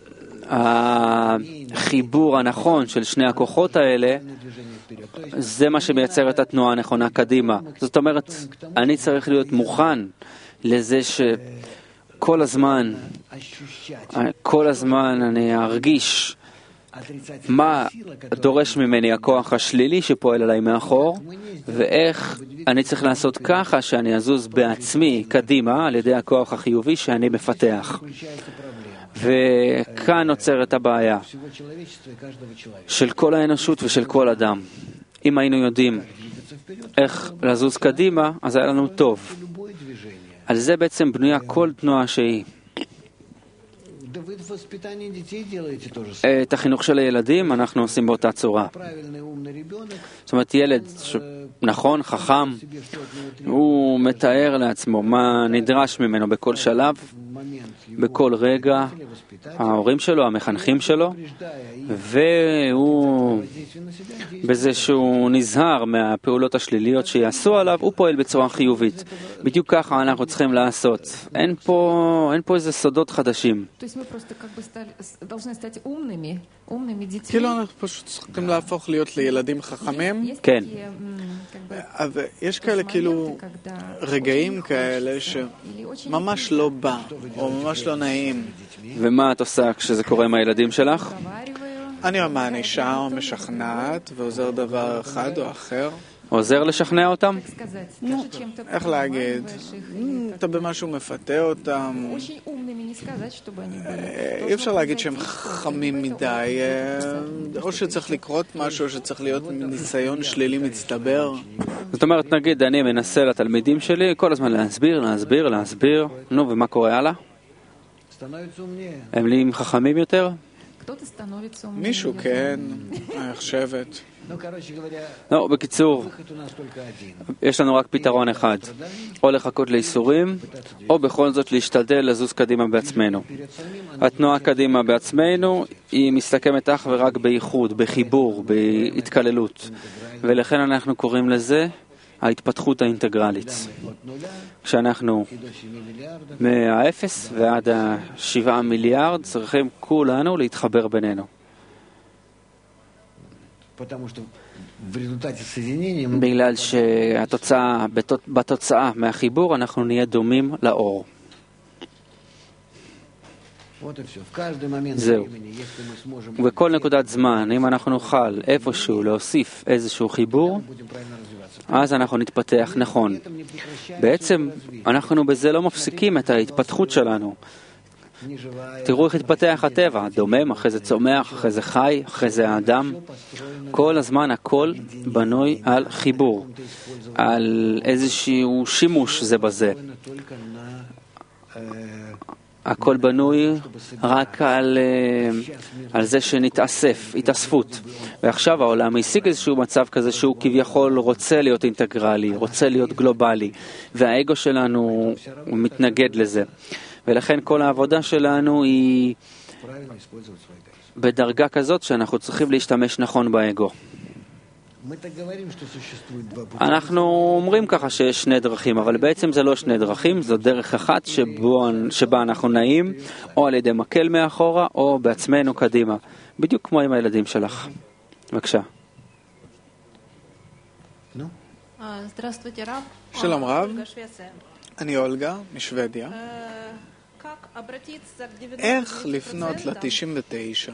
החיבור הנכון של שני הכוחות האלה, движение вперед. То есть זה מה שמייצר את התנועה הנכונה קדימה. זאת אומרת, אני צריך להיות מוכן לזה שכל הזמן, ощущать כל הזמן אני ארגיש отрицательную מה силу, которая דורש ממני הכוח השלילי שפועל עליי מאחור, ואיך אני צריך לעשות ככה שאני אזוז בעצמי קדימה על ידי הכוח החיובי שאני מפתח. включается проблема וכאן נוצרת הבעיה всего человечества и каждого человека. של כל האנושות ושל כל אדם. אם היינו יודעים Двигаться вперед, איך לזוז קדימה, אז היה לנו טוב. любое движение. על זה בעצם בנויה כל תנועה שהיא. Да вы в воспитании детей делаете то же самое. את החינוך של הילדים אנחנו עושים באותה צורה. Правильный умный ребенок זאת אומרת, ילד נכון, חכם, себе что от него הוא מתאר לעצמו מה נדרש ממנו בכל שלב, момент его בכל רגע, воспитать, ההורים שלו, המחנכים שלו, предупреждая их והוא, воздействие на себя, действует. בזה שהוא נזהר מהפעולות השליליות שיעשו עליו, הוא פועל בצורה חיובית. בדיוק ככה אנחנו צריכים לעשות. אין פה איזה סודות חדשים. То есть мы просто как бы должны стать умными детьми. כאילו אנחנו פשוט צריכים להפוך להיות לילדים חכמים, Есть כן. такие, как бы, אבל יש כאלה כאילו моменты, когда רגעים очень כאלה хочется или очень שממש לא בא, או ממש לא נעים. ומה את עושה כשזה קורה עם הילדים שלך? разговариваю. אני או מענישה או משכנעת ועוזר דבר אחד או אחר. עוזר לשכנע אותם? Как сказать, тоже чем-то איך להגיד? подманиваешь их, или אתה במשהו מפתה אותם. очень умными не сказать, чтобы они были. אי אפשר להגיד שהם חכמים מדי, או שצריך לקרות משהו, או שצריך להיות ניסיון שלילי מצטבר. זאת אומרת, נגיד, אני מנסה לתלמידים שלי כל הזמן להסביר, נו, ומה קורה הלאה? становится умнее. הם נהיים חכמים יותר? Кто-то становится умнее. מישהו כן, אני חושבת. Ну, короче говоря, לא, בקיצור, выход у нас только один. יש לנו רק פתרון אחד, או לחכות לייסורים, או בכל זאת להשתדל לזוז קדימה בעצמנו. Перед самим התנועה קדימה בעצמנו היא מסתכמת אך ורק בייחוד, בחיבור, בהתקללות. ולכן אנחנו קוראים לזה ההתפתחות האינטגרלית. от нуля כשאנחנו и до 7 миллиардов. מה-0 ועד ה7 מיליארד צריכים כולנו להתחבר בינינו. Потому что в результате соединения мы בגלל שבתוצאה מהחיבור אנחנו נהיה דומים לאור. вот и все. В каждый момент זהו. времени, если мы сможем ובכל נקודת זמן, אם אנחנו נוכל איפשהו להוסיף איזשהו חיבור, будем правильно развиваться. אז אנחנו נתפתח נכון. При этом не прекращаем בעצם אנחנו בזה לא מפסיקים את ההתפתחות שלנו. תראו איך התפתח הטבע, דומם, אחרי זה צומח, אחרי זה חי, אחרי זה האדם. כל הזמן הכל בנוי על חיבור, על איזשהו שימוש זה בזה. הכל בנוי רק על זה שנתאסף, התאספות. ועכשיו העולם השיג איזשהו מצב כזה שהוא כביכול רוצה להיות אינטגרלי, רוצה להיות גלובלי, והאגו שלנו מתנגד לזה. ולכן כל העבודה שלנו היא בדרגה כזאת שאנחנו צריכים להשתמש נכון באגו. אנחנו אומרים ככה שיש שני דרכים, אבל בעצם זה לא שני דרכים, זו דרך אחת שבה אנחנו נעים, או על ידי מקל מאחורה, או בעצמנו קדימה. בדיוק כמו עם הילדים שלך. בבקשה. שלום רב, אני אולגה משוודיה. איך לפנות ל-99?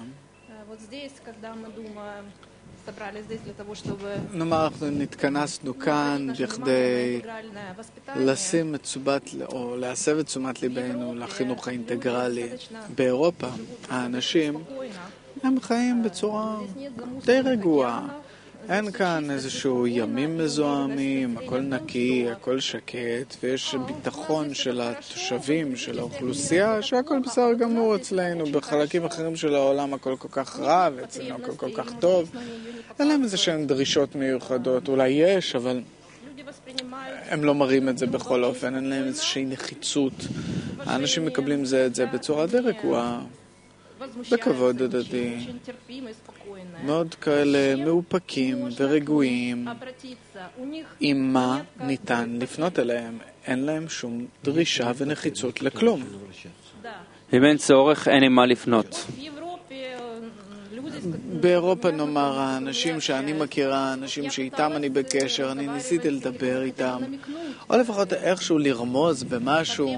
נאמר, אנחנו נתכנסנו כאן בכדי לשים את תשומת, או להסב את תשומת ליבנו לחינוך האינטגרלי. באירופה, האנשים הם חיים בצורה די רגועה. אין כאן איזשהו ימים מזוהמים, הכל נקי, הכל שקט, ויש ביטחון של התושבים, של האוכלוסייה, שהכל בסדר גמור אצלנו. בחלקים אחרים של העולם הכל כל כך רע, ואצלנו הכל כל כך טוב. אין להם איזשהן דרישות מיוחדות, אולי יש, אבל הם לא מראים את זה בכל אופן, אין להם איזושהי נחיצות. האנשים מקבלים זה את זה בצורה די רגועה, בכבוד הדדי. מאוד כאלה מאופקים ורגועים, עם מה ניתן לפנות אליהם. אין להם שום דרישה ונחיצות לכלום. אם אין צורך, אין עם מה לפנות. באירופה נאמר, האנשים שאני מכירה, האנשים שאיתם אני בקשר, אני ניסיתי לדבר איתם, או לפחות איכשהו לרמוז במשהו.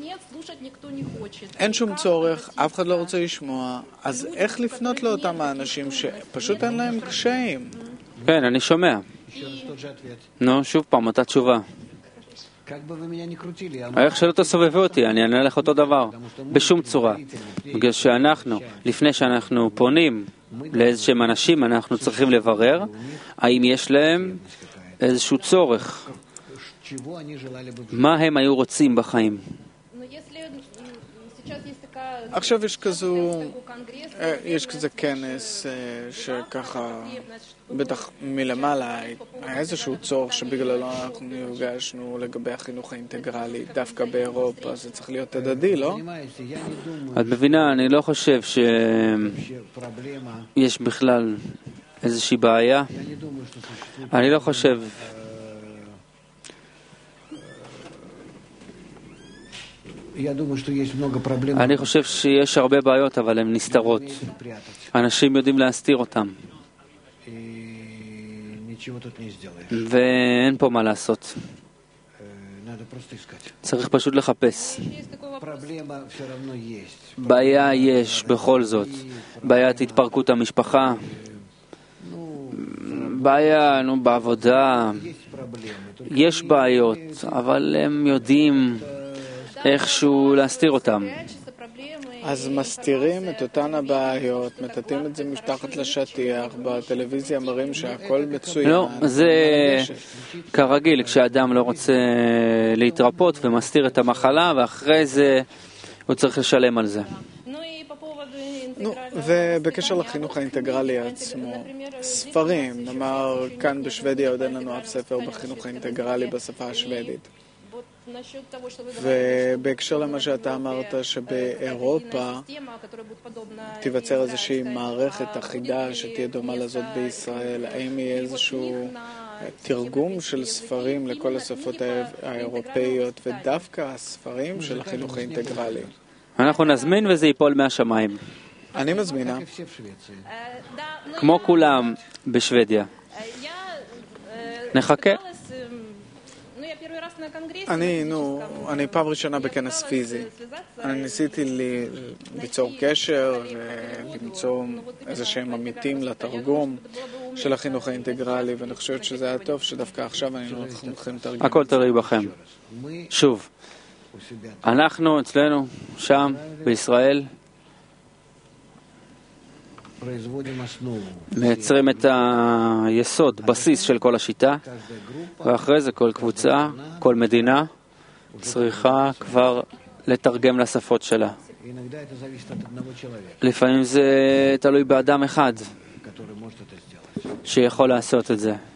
אין שום צורך, אף אחד לא רוצה לשמוע, אז איך לפנות לאותם האנשים שפשוט אין להם קשיים? כן, אני שומע. נו, שוב פעם, אותה תשובה. איך שלא תסובבו אותי, אני אענה לך אותו דבר, בשום צורה. בגלל שאנחנו, לפני שאנחנו פונים לאיזשהם אנשים, אנחנו צריכים לברר האם יש להם איזשהו צורך. מה הם היו רוצים בחיים? עכשיו יש כזה כנס שככה, בטח מלמעלה, היה איזשהו צורך שבגללו אנחנו נפגשנו לגבי החינוך האינטגרלי, דווקא באירופה, זה צריך להיות הדדי, לא? את מבינה, אני לא חושב שיש בכלל איזושהי בעיה. אני לא חושב. אני חושב שיש הרבה בעיות, אבל הן נסתרות. אנשים יודעים להסתיר אותם. ואין פה מה לעשות. צריך פשוט לחפש. בעיה יש בכל זאת. בעיית התפרקות המשפחה. בעיה בעבודה. יש בעיות, אבל הם יודעים איכשהו להסתיר אותם. אז מסתירים את אותן הבעיות, מטאטאים את זה מתחת לשטיח, בטלוויזיה מראים שהכל מצוין. לא, זה כרגיל, כשאדם לא רוצה להתרפות ומסתיר את המחלה, ואחרי זה הוא צריך לשלם על זה. ובקשר לחינוך האינטגרלי עצמו, ספרים, נאמר, כאן בשוודיה עוד אין לנו אף ספר בחינוך האינטגרלי בשפה השוודית. ובהקשר למה שאתה אמרת שבאירופה תיווצר איזושהי מערכת אחידה שתהיה דומה לזאת בישראל, האם יהיה איזשהו תרגום של ספרים לכל השפות האירופאיות ודווקא הספרים של החינוך האינטגרלי? אנחנו נזמין וזה ייפול מהשמיים. אני מזמינה. כמו כולם בשוודיה. נחכה. אני פעם ראשונה בכנס פיזי. אני ניסיתי ליצור קשר ולמצוא איזה שהם עמיתים לתרגום של החינוך האינטגרלי, ואני חושבת שזה היה טוב שדווקא עכשיו אני לא מתחילים לתרגם. הכל תלוי בכם. שוב, אנחנו אצלנו, שם, בישראל, מייצרים את היסוד, בסיס של כל השיטה, ואחרי זה כל קבוצה, כל מדינה, צריכה כבר לתרגם לשפות שלה. לפעמים זה תלוי באדם אחד שיכול לעשות את זה.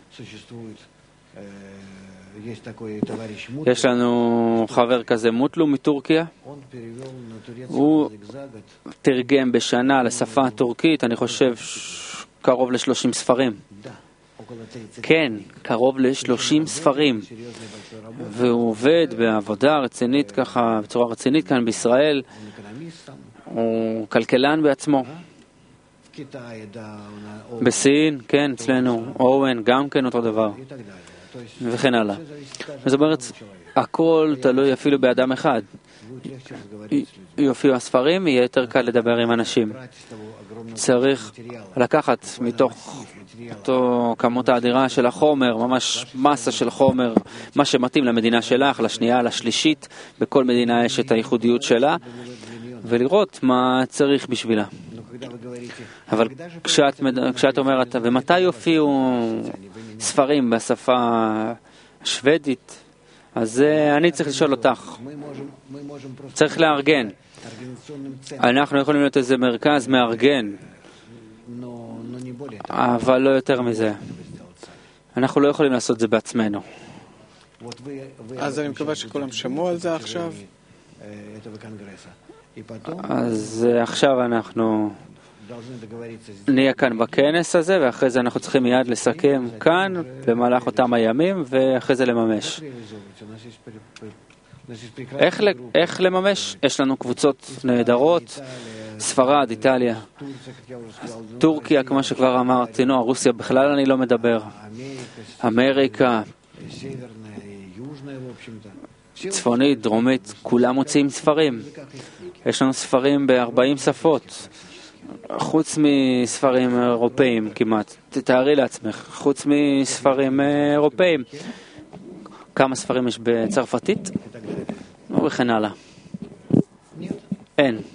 יש לנו חבר כזה מוטלו מטורקיה, הוא תרגם בשנה לשפה הטורקית, אני חושב קרוב ל-30 ספרים. כן, קרוב ל-30 ספרים. והוא עובד בעבודה רצינית ככה, בצורה רצינית כאן בישראל. הוא כלכלן בעצמו. בסין, כן, אצלנו, אורן, גם כן אותו דבר. וכן הלאה. זאת אומרת, הכל תלוי אפילו באדם אחד. יופיעו הספרים, יהיה יותר קל לדבר עם אנשים. צריך לקחת מתוך אותו כמות האדירה של החומר, ממש מסה של חומר, מה שמתאים למדינה שלך, לשנייה, לשלישית, בכל מדינה יש את הייחודיות שלה, ולראות מה צריך בשבילה. אבל כשאת אומרת, ומתי יופיעו ספרים בשפה השוודית, אז אני צריך לשאול אותך. צריך לארגן. אנחנו יכולים להיות איזה מרכז מארגן, אבל לא יותר מזה. אנחנו לא יכולים לעשות את זה בעצמנו. אז אני מקווה שכולם שמעו על זה עכשיו. אז עכשיו אנחנו נהיה כאן בכנס הזה, ואחרי זה אנחנו צריכים מיד לסכם כאן במהלך אותם הימים, ואחרי זה לממש. איך לממש? יש לנו קבוצות נהדרות, ספרד, איטליה, טורקיה, כמו שכבר אמרתי, רוסיה בכלל אני לא מדבר, אמריקה, צפונית, דרומית, כולם מוציאים ספרים. יש לנו ספרים ב-40 שפות, חוץ מספרים אירופאים כמעט. תתארי לעצמך, חוץ מספרים אירופאים. כמה ספרים יש בצרפתית? וכן הלאה. אין.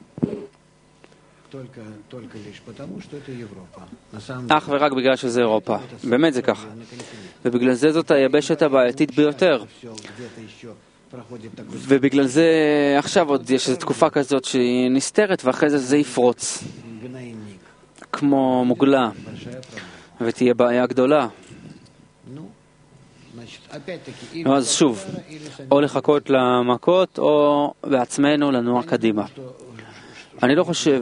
אך ורק בגלל שזה אירופה. באמת זה ככה. ובגלל זה זאת היבשת הבעייתית ביותר. ובגלל זה עכשיו עוד יש איזו תקופה כזאת שהיא נסתרת, ואחרי זה יפרוץ. כמו מוגלה. ותהיה בעיה גדולה. אז שוב, או לחכות למכות, או בעצמנו לנוע קדימה. אני לא חושב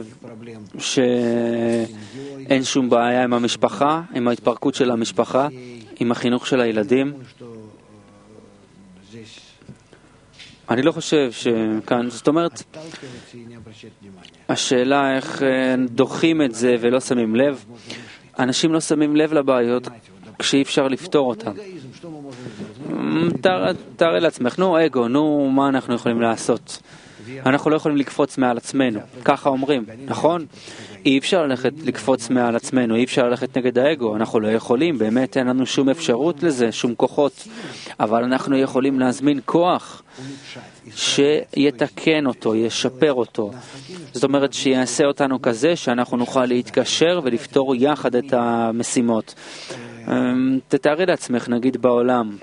שאין שום בעיה עם המשפחה, עם ההתפרקות של המשפחה, עם החינוך של הילדים. אני לא חושב שכאן, זאת אומרת, השאלה איך דוחים את זה ולא שמים לב. אנשים לא שמים לב לבעיות כשאי אפשר לפתור אותם. תארי לעצמך, אגו, מה אנחנו יכולים לעשות? אנחנו לא יכולים לקפוץ מעל עצמנו, ככה אומרים, נכון? אי אפשר לקפוץ מעל עצמנו, אי אפשר ללכת נגד האגו, אנחנו לא יכולים, באמת אין לנו שום אפשרות לזה, שום כוחות, אבל אנחנו יכולים להזמין כוח שיתקן אותו, ישפר אותו. זאת אומרת שיעשה אותנו כזה שאנחנו נוכל להתקשר ולפתור יחד את המשימות. תתארי לעצמך, נגיד בעולם,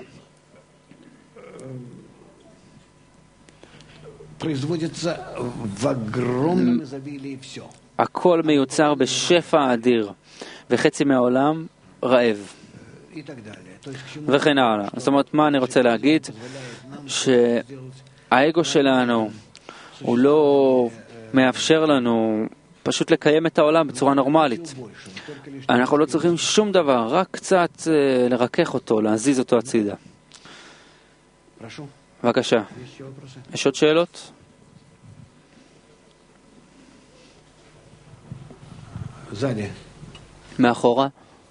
הכל מיוצר בשפע אדיר, וחצי מהעולם רעב, וכן הלאה. זאת אומרת, מה אני רוצה להגיד? שהאגו שלנו הוא לא מאפשר לנו פשוט לקיים את העולם בצורה נורמלית. אנחנו לא צריכים שום דבר, רק קצת לרכך אותו, להזיז אותו הצידה. בבקשה. יש עוד שאלות? מאחורה.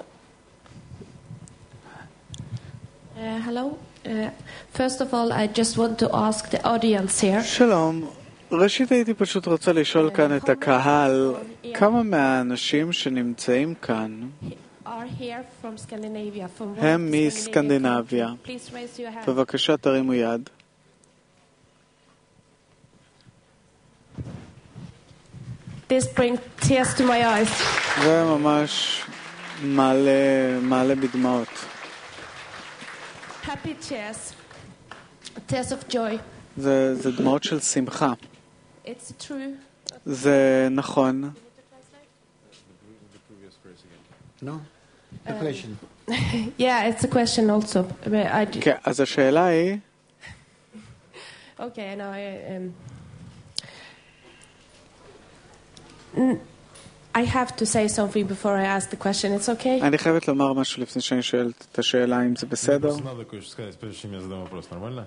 Hello. First of all, I just want to ask the audience here. שלום. ראשית הייתי פשוט רוצה לשאול כאן את הקהל, כמה מהאנשים שנמצאים כאן הם מסקנדינביה. בבקשה תרימו יד. this brings tears to my eyes. זה ממש מעלה בדמעות. Happy tears. Tears of joy. זה דמעות של שמחה. It's true. זה נכון. No? A question. Yeah, it's a question also. כן, אז השאלה היא, Okay, now I have to say something before I ask the question. It's okay? אני חייבת לומר משהו לפני שאני שואל את השאלה אם זה בסדר. Надо кое-что сказать, прежде чем я задам вопрос. Нормально?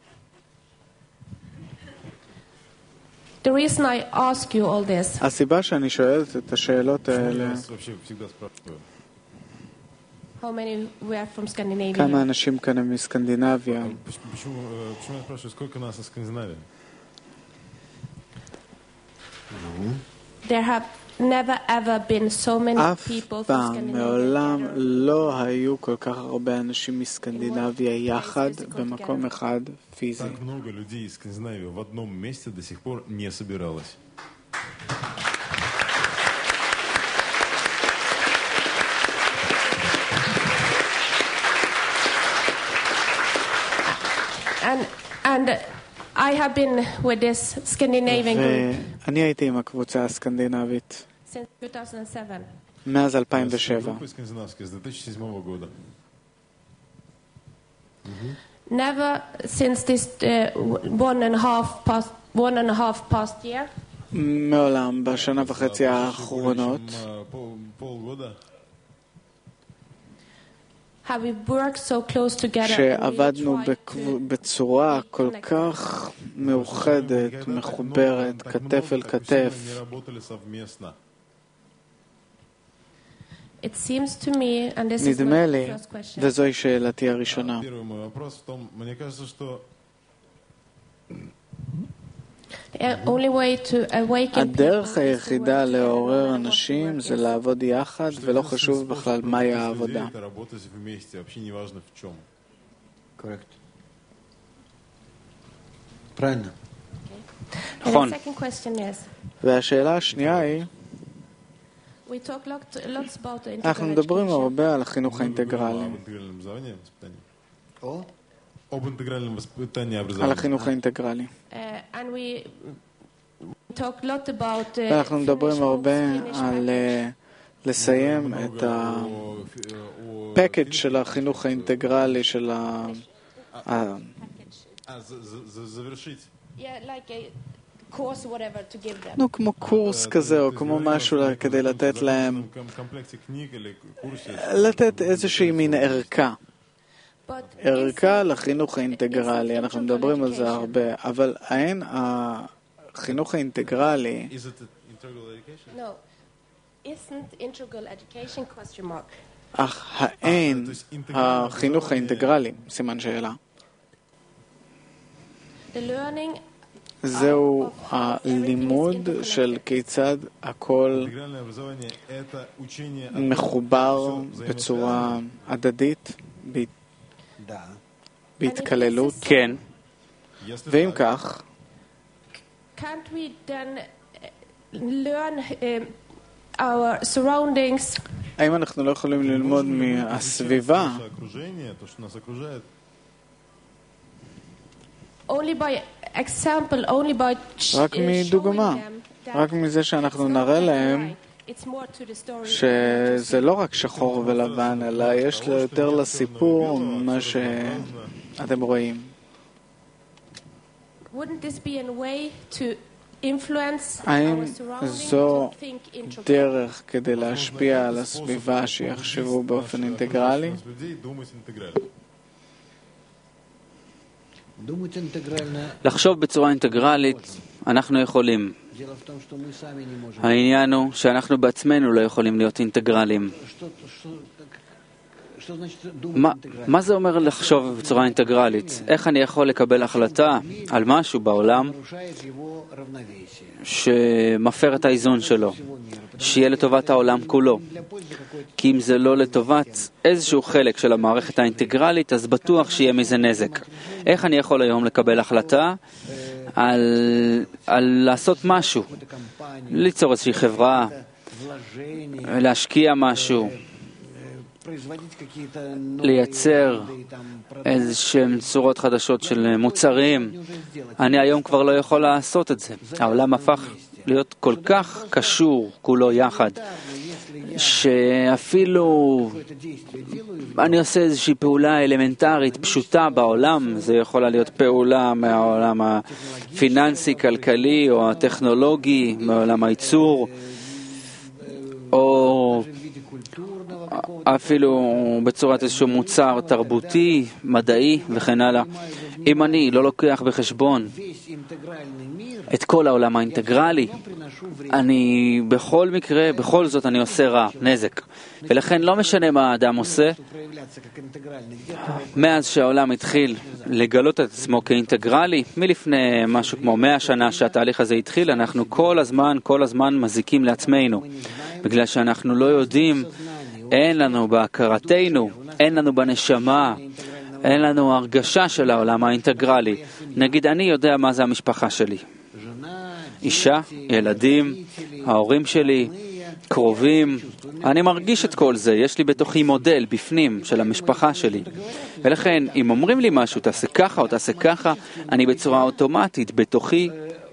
The reason I ask you all this הסיבה שאני שואלת את השאלות האלה, Я вас вообще всегда спрашиваю. how many we are from Scandinavia? כמה אנשים כאן הם מסקנדינביה, Почему я спрашиваю, сколько нас из Скандинавии? There have never ever been so many אף people from פעם Scandinavia מעולם together. לא היו כל כך הרבה אנשים מסקנדינביה יחד במקום אחד פיזי. Так много людей из Скандинавии в одном месте до сих пор не собиралось. And I have been with this Scandinavian group ואני הייתי עם הקבוצה הסקנדינבית since 2007. מאז 2007. Группой скандинавской с 2007 года. Never since this 1.5 past year מעולם בשנה וחצי האחרונות Полгода. have we worked so close together. שעבדנו בצורה כל כך מאוחדת, מחוברת, כתף אל כתף. Не работали совместно. It seems to me, and this is נדמה my לי, first question, וזוהי שאלתי הראשונה, Первый мой вопрос в том, мне кажется, что the only way to awaken people הדרך is to היחידה work together, לעורר no matter what אנשים the work זה is. לעבוד יחד, ולא חשוב בכלל מהי людей העבודה. это работать вместе, вообще не важно в чем. Correct. Правильно. And נכון. the second question is, והשאלה השנייה היא, we talk lots about the אנחנו integral מדברים education. הרבה על החינוך Мы говорим האינטגרלי, об интегральном образовании, воспитании. О, Об интегральном воспитании и על образовании. החינוך האינטגרלי. And we talk a lot about ואנחנו מדברים הרבה Finnish על package. לסיים את הפקאג' של החינוך האינטגרלי, של Завершить. Yeah, like a course or whatever to give them. נו, כמו קורס כזה, או כמו משהו כדי לתת להם, комплекте книг или курсе. לתת איזושהי מין ערכה. But ערכה לחינוך האינטגרלי, אנחנו מדברים על זה הרבה, אבל האין החינוך האינטגרלי, Is it integral education? no, isn't integral education question mark? אך האין החינוך האינטגרלי, סימן שאלה. The learning זהו הלימוד של כיצד הכל Интегральное образование – это учение о מחובר בצורה הדדית, да. בהתקללות. כן, Если ואם так, כך, can't we then learn our surroundings האם אנחנו לא יכולים ללמוד מהסביבה, наше окружение, то, что нас окружает, only by example, only by רק showing מדוגמה, them that רק מזה שאנחנו it's not נראה black and להם white. It's more to the story. שזה לא רק שחור ולבן, אלא יש יותר לסיפור ממה שאתם רואים. Wouldn't this be a way to influence האם our surroundings זו to think integral? דרך כדי להשפיע על הסביבה שיחשבו באופן אינטגרלי? нас людей думать интегрально. Думать интегрально. לחשוב בצורה אינטגרלית אנחנו יכולים. Дело в том, что мы сами не можем. העניין הוא שאנחנו בעצמנו לא יכולים להיות אינטגרליים. Что значит думать מה, интегрально? מה זה אומר לחשוב בצורה אינטגרלית? איך אני יכול לקבל החלטה על משהו בעולם Нарушает его равновесие. שמפר את האיזון שלו, שיהיה לטובת העולם כולו? Для пользы какой-то. כי אם זה לא לטובת איזשהו חלק של המערכת האינטגרלית, אז בטוח שיהיה מזה נזק. איך אני יכול היום לקבל החלטה על לעשות משהו, ליצור איזושהי חברה, להשקיע משהו, לייצר איזשהם צורות חדשות של מוצרים. אני היום כבר לא יכול לעשות את זה. העולם הפך להיות כל כך קשור כולו יחד, שאפילו אני עושה איזושהי פעולה אלמנטרית פשוטה בעולם, זה יכולה להיות פעולה מהעולם הפיננסי, כלכלי או הטכנולוגי, מהעולם הייצור, או אפילו בצורת איזשהו מוצר תרבותי, מדעי וכן הלאה. אם אני לא לוקח בחשבון את כל העולם האינטגרלי, אני בכל מקרה, בכל זאת אני עושה רע, נזק. ולכן לא משנה מה האדם עושה, מאז שהעולם התחיל לגלות את עצמו כאינטגרלי, מלפני משהו כמו 100 שנה שהתהליך הזה התחיל, אנחנו כל הזמן מזיקים לעצמנו, בגלל שאנחנו לא יודעים, אין לנו בהכרתנו, אין לנו בנשמה, אין לנו הרגשה של העולם האינטגרלי. נגיד, אני יודע מה זה המשפחה שלי. אישה, ילדים, ההורים שלי, קרובים. אני מרגיש את כל זה. יש לי בתוכי מודל בפנים של המשפחה שלי. ולכן, אם אומרים לי משהו, תעשה ככה או תעשה ככה, אני בצורה אוטומטית בתוכי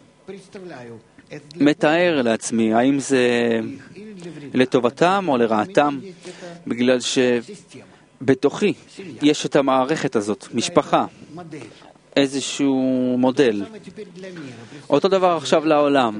מתאר לעצמי, האם זה לטובתם או לרעתם, בגלל שבתוכי יש את המערכת הזאת, משפחה, איזשהו מודל. אותו דבר עכשיו לעולם.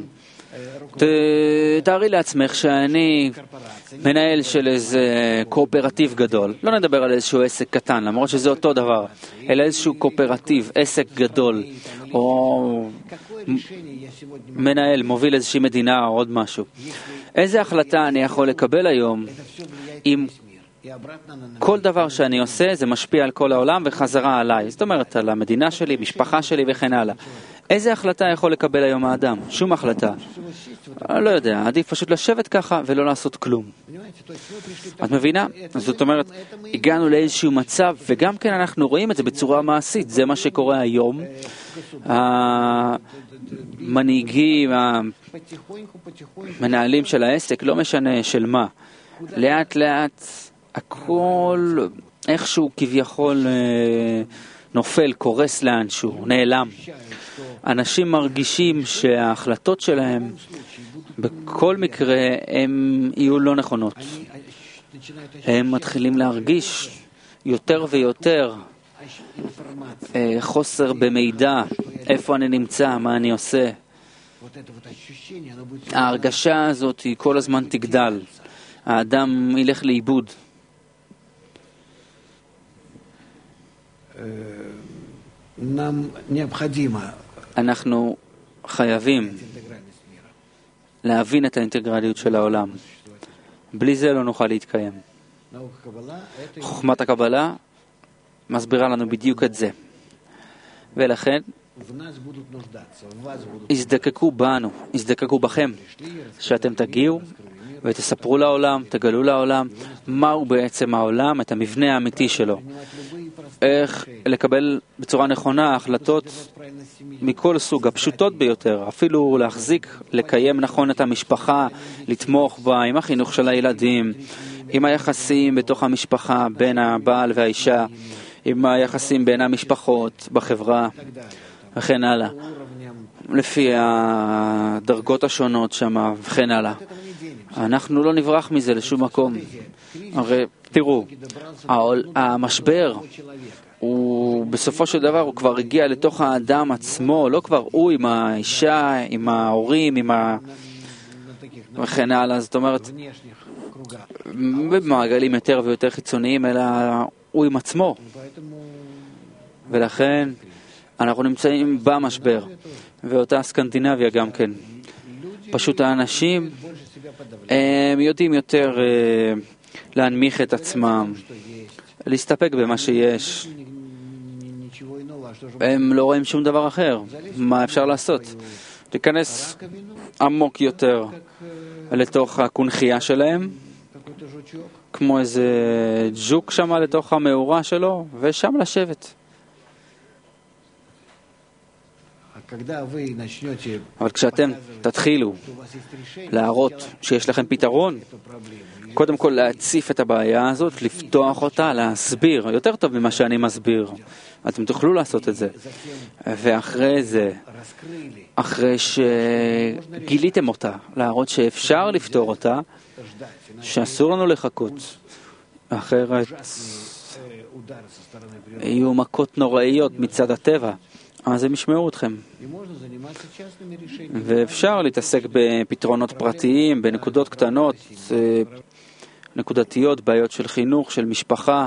תארי לעצמך שאני מנהל של איזה קואופרטיב גדול. לא נדבר על איזשהו עסק קטן, למרות שזה אותו דבר, אלא איזשהו קואופרטיב, עסק גדול, או מנהל, מוביל איזושהי מדינה או עוד משהו. איזה החלטה אני יכול לקבל היום אם כל דבר שאני עושה זה משפיע על כל העולם וחזרה עליי? זאת אומרת, על המדינה שלי, משפחה שלי וכן הלאה. איזה החלטה יכול לקבל היום האדם? שום החלטה. לא יודע, עדיף פשוט לשבת ככה ולא לעשות כלום. את מבינה? זאת אומרת, הגענו לאיזשהו מצב, וגם כן אנחנו רואים את זה בצורה מעשית. זה מה שקורה היום. המנהיגים, המנהלים של העסק, לא משנה של מה. לאט לאט הכל איכשהו כביכול נופל, קורס לאנשהו, נעלם. אנשים מרגישים שההחלטות שלהם בכל מקרה הם יהיו לא נכונות. הם מתחילים להרגיש יותר ויותר חוסר במידע, איפה אני נמצא, מה אני עושה. ההרגשה הזאת היא כל הזמן תגדל. האדם ילך לאיבוד. אנחנו חייבים להבין את האינטגרליות של העולם. בלי זה לא נוכל להתקיים. חוכמת הקבלה מסבירה לנו בדיוק את זה. ולכן הזדקקו בנו, הזדקקו בכם, שאתם תגיעו ותספרו לעולם, תגלו לעולם מהו בעצם העולם, את המבנה האמיתי שלו. איך לקבל בצורה נכונה החלטות מכל סוג, הפשוטות ביותר, אפילו להחזיק, לקיים נכון את המשפחה, לתמוך בה, עם החינוך של הילדים, עם היחסים בתוך המשפחה, בין הבעל והאישה, עם היחסים בין המשפחות בחברה, וכן הלאה. לפי הדרגות השונות שם, וכן הלאה. אנחנו לא נברח מזה לשום מקום. הרי תראו, המשבר הוא בסופו של דבר הוא כבר הגיע לתוך האדם עצמו, לא כבר הוא עם האישה, עם ההורים, וכן הלאה. זאת אומרת, במעגלים יותר ויותר חיצוניים, אלא הוא עם עצמו. ולכן אנחנו נמצאים במשבר, ואותה סקנדינביה גם כן. פשוט האנשים הם יודעים יותר להנמיך את עצמם, להסתפק במה שיש. הם לא רואים שום דבר אחר. מה אפשר לעשות? להיכנס עמוק יותר לתוך הקונחייה שלהם, כמו איזה ג'וק שם לתוך המאורה שלו, ושם לשבת. אבל כשאתם תתחילו להראות שיש לכם פתרון, קודם כל להציף את הבעיה הזאת, לפתוח אותה, להסביר, יותר טוב ממה שאני מסביר. אתם תוכלו לעשות את זה. ואחרי זה, אחרי שגיליתם אותה, להראות שאפשר לפתור אותה, שאסור לנו לחכות. אחרת יהיו מכות נוראיות מצד הטבע. אז הם ישמעו אתכם. ואפשר להתעסק בפתרונות פרטיים, בנקודות קטנות, נקודתיות, בעיות של חינוך, של משפחה.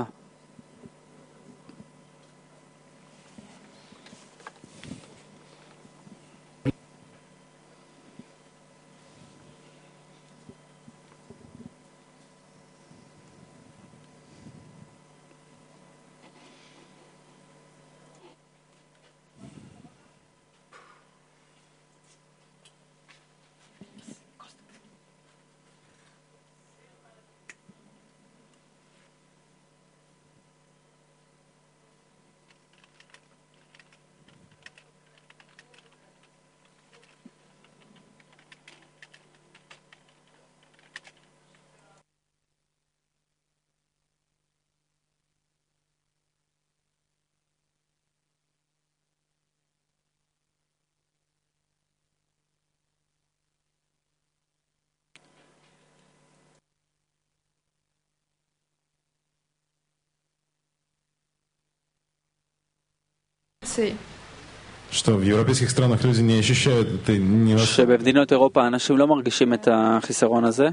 Что в европейских странах люди не ощущают это ни во что. שבמדינות אירופה אנשים לא מרגישים את החיסרון הזה.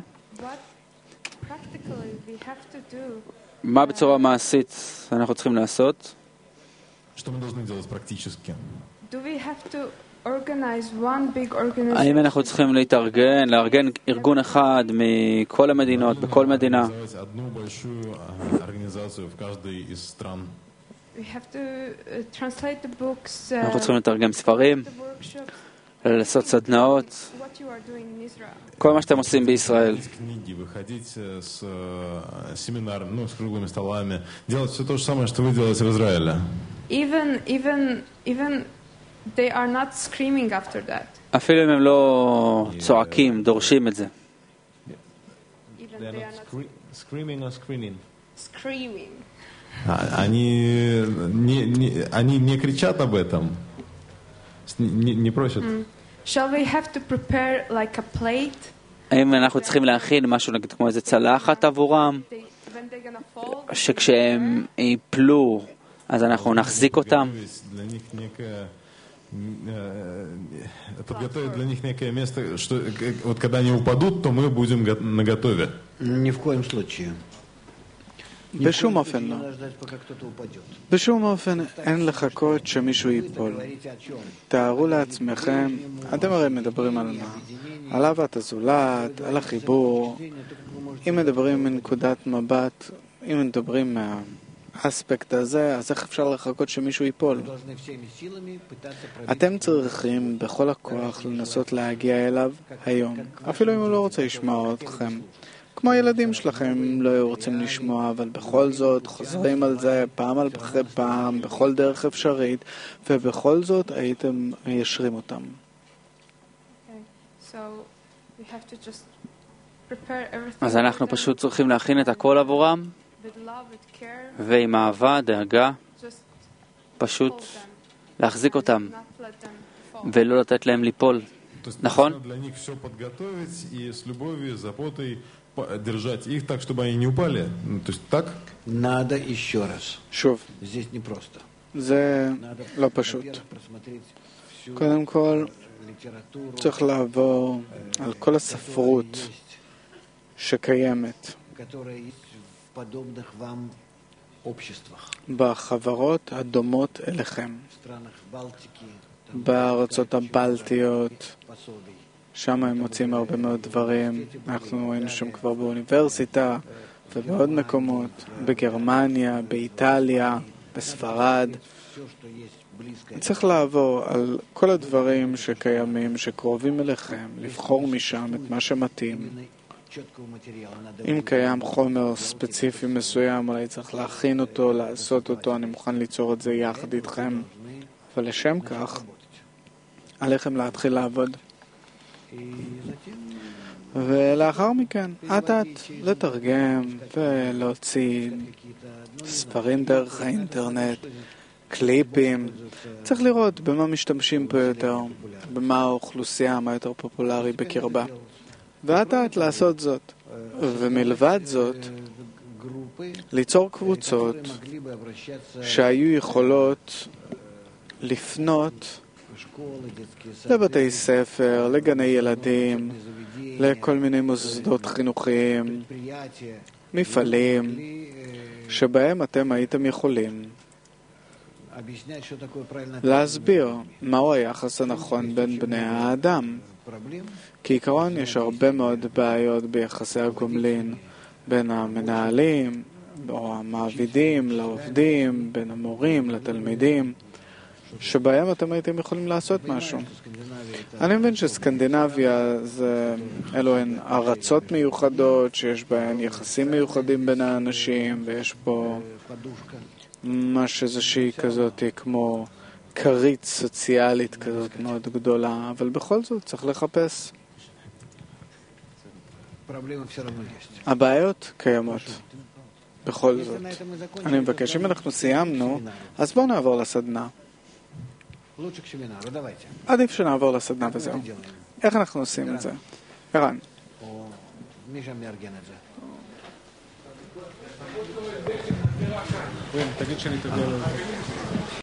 מה בצורה מעשית אנחנו צריכים לעשות? Что мы должны делать практически? האם אנחנו צריכים לארגן ארגון אחד מכל המדינות, בכל מדינה? Одну большую организацию в каждой из стран. אנחנו צריכים לתרגם ספרים, לעשות סדנאות, כל מה שאתם עושים בישראל. Книги, выходить с семинарами, с круглыми столами, делать все то же самое, что вы делаете в Израиле. Even they are not screaming after that. אפילו אם הם לא צועקים, דורשים את זה. Even they are not screaming or screening? screaming. Они не кричат об этом, не просят. Shall we have to prepare like a plate? האם אנחנו צריכים להכין משהו נגיד כמו איזה צלחת עבורם, When they're gonna fall, שכשהם ייפלו אז אנחנו נחזיק אותם? Подготовить для них некое место, что вот когда они упадут, то мы будем наготове. Ни в коем случае. בשום אופן לא. בשום אופן אין לחכות שמישהו ייפול. תארו לעצמכם, אתם הרי מדברים על מה? על אהבת הזולת, על החיבור. אם מדברים מנקודת מבט, אם מדברים מהאספקט הזה, אז איך אפשר לחכות שמישהו ייפול? אתם צריכים בכל הכוח לנסות להגיע אליו היום, אפילו אם הוא לא רוצה לשמוע אתכם. כמו הילדים שלכם, הם לא היו רוצים לשמוע, אבל בכל זאת חוזרים על זה פעם אחרי פעם, בכל דרך אפשרית, ובכל זאת הייתם מיישרים אותם. אז אנחנו פשוט צריכים להכין את הכל עבורם, ועם אהבה, דאגה, פשוט להחזיק אותם, ולא לתת להם ליפול. נכון? Держать их так, чтобы они не упали. То есть так? Надо еще раз. שוב. Здесь не просто. זה לא פשוט. קודם כל, צריך לעבור על כל הספרות שקיימת בחברות הדומות אליכם, בארצות הבלטיות, שם הם מוצאים הרבה מאוד דברים. אנחנו היינו שם כבר באוניברסיטה ובעוד מקומות, בגרמניה, באיטליה, בספרד. צריך לעבור על כל הדברים שקיימים, שקרובים אליכם, לבחור משם את מה שמתאים. אם קיים חומר ספציפי מסוים, אולי צריך להכין אותו, לעשות אותו, אני מוכן ליצור את זה יחד איתכם. אבל לשם כך, עליכם להתחיל לעבוד. ולאחר מכן, אט לתרגם ולהוציא ספרים דרך האינטרנט, קליפים. צריך לראות במה משתמשים פה יותר, במה האוכלוסייה, מה יותר פופולרי בקרבה. ואט לעשות זאת. ומלבד זאת, ליצור קבוצות שהיו יכולות לפנות לבתי ספר, לגני ילדים, לכל מיני מוסדות חינוכיים, מפעלים, שבהם אתם הייתם יכולים להסביר מהו היחס הנכון בין בני האדם. כעיקרון יש הרבה מאוד בעיות ביחסי הגומלין בין המנהלים או המעבידים לעובדים, בין המורים לתלמידים, שבהם אתם הייתם יכולים לעשות משהו. אני מבין שסקנדינביה אלו הן ארצות מיוחדות שיש בהן יחסים מיוחדים בין האנשים, ויש פה ממש איזושהי כזאת כמו כרית סוציאלית כזאת מאוד גדולה, אבל בכל זאת צריך לחפש. הבעיות קיימות. בכל זאת. אני מבקש, אם אנחנו סיימנו, אז בואו נעבור לסדנה. עדיף שנעבור לסדנה וזהו. איך אנחנו עושים את זה? ערן. תגיד שאני תגיע לזה.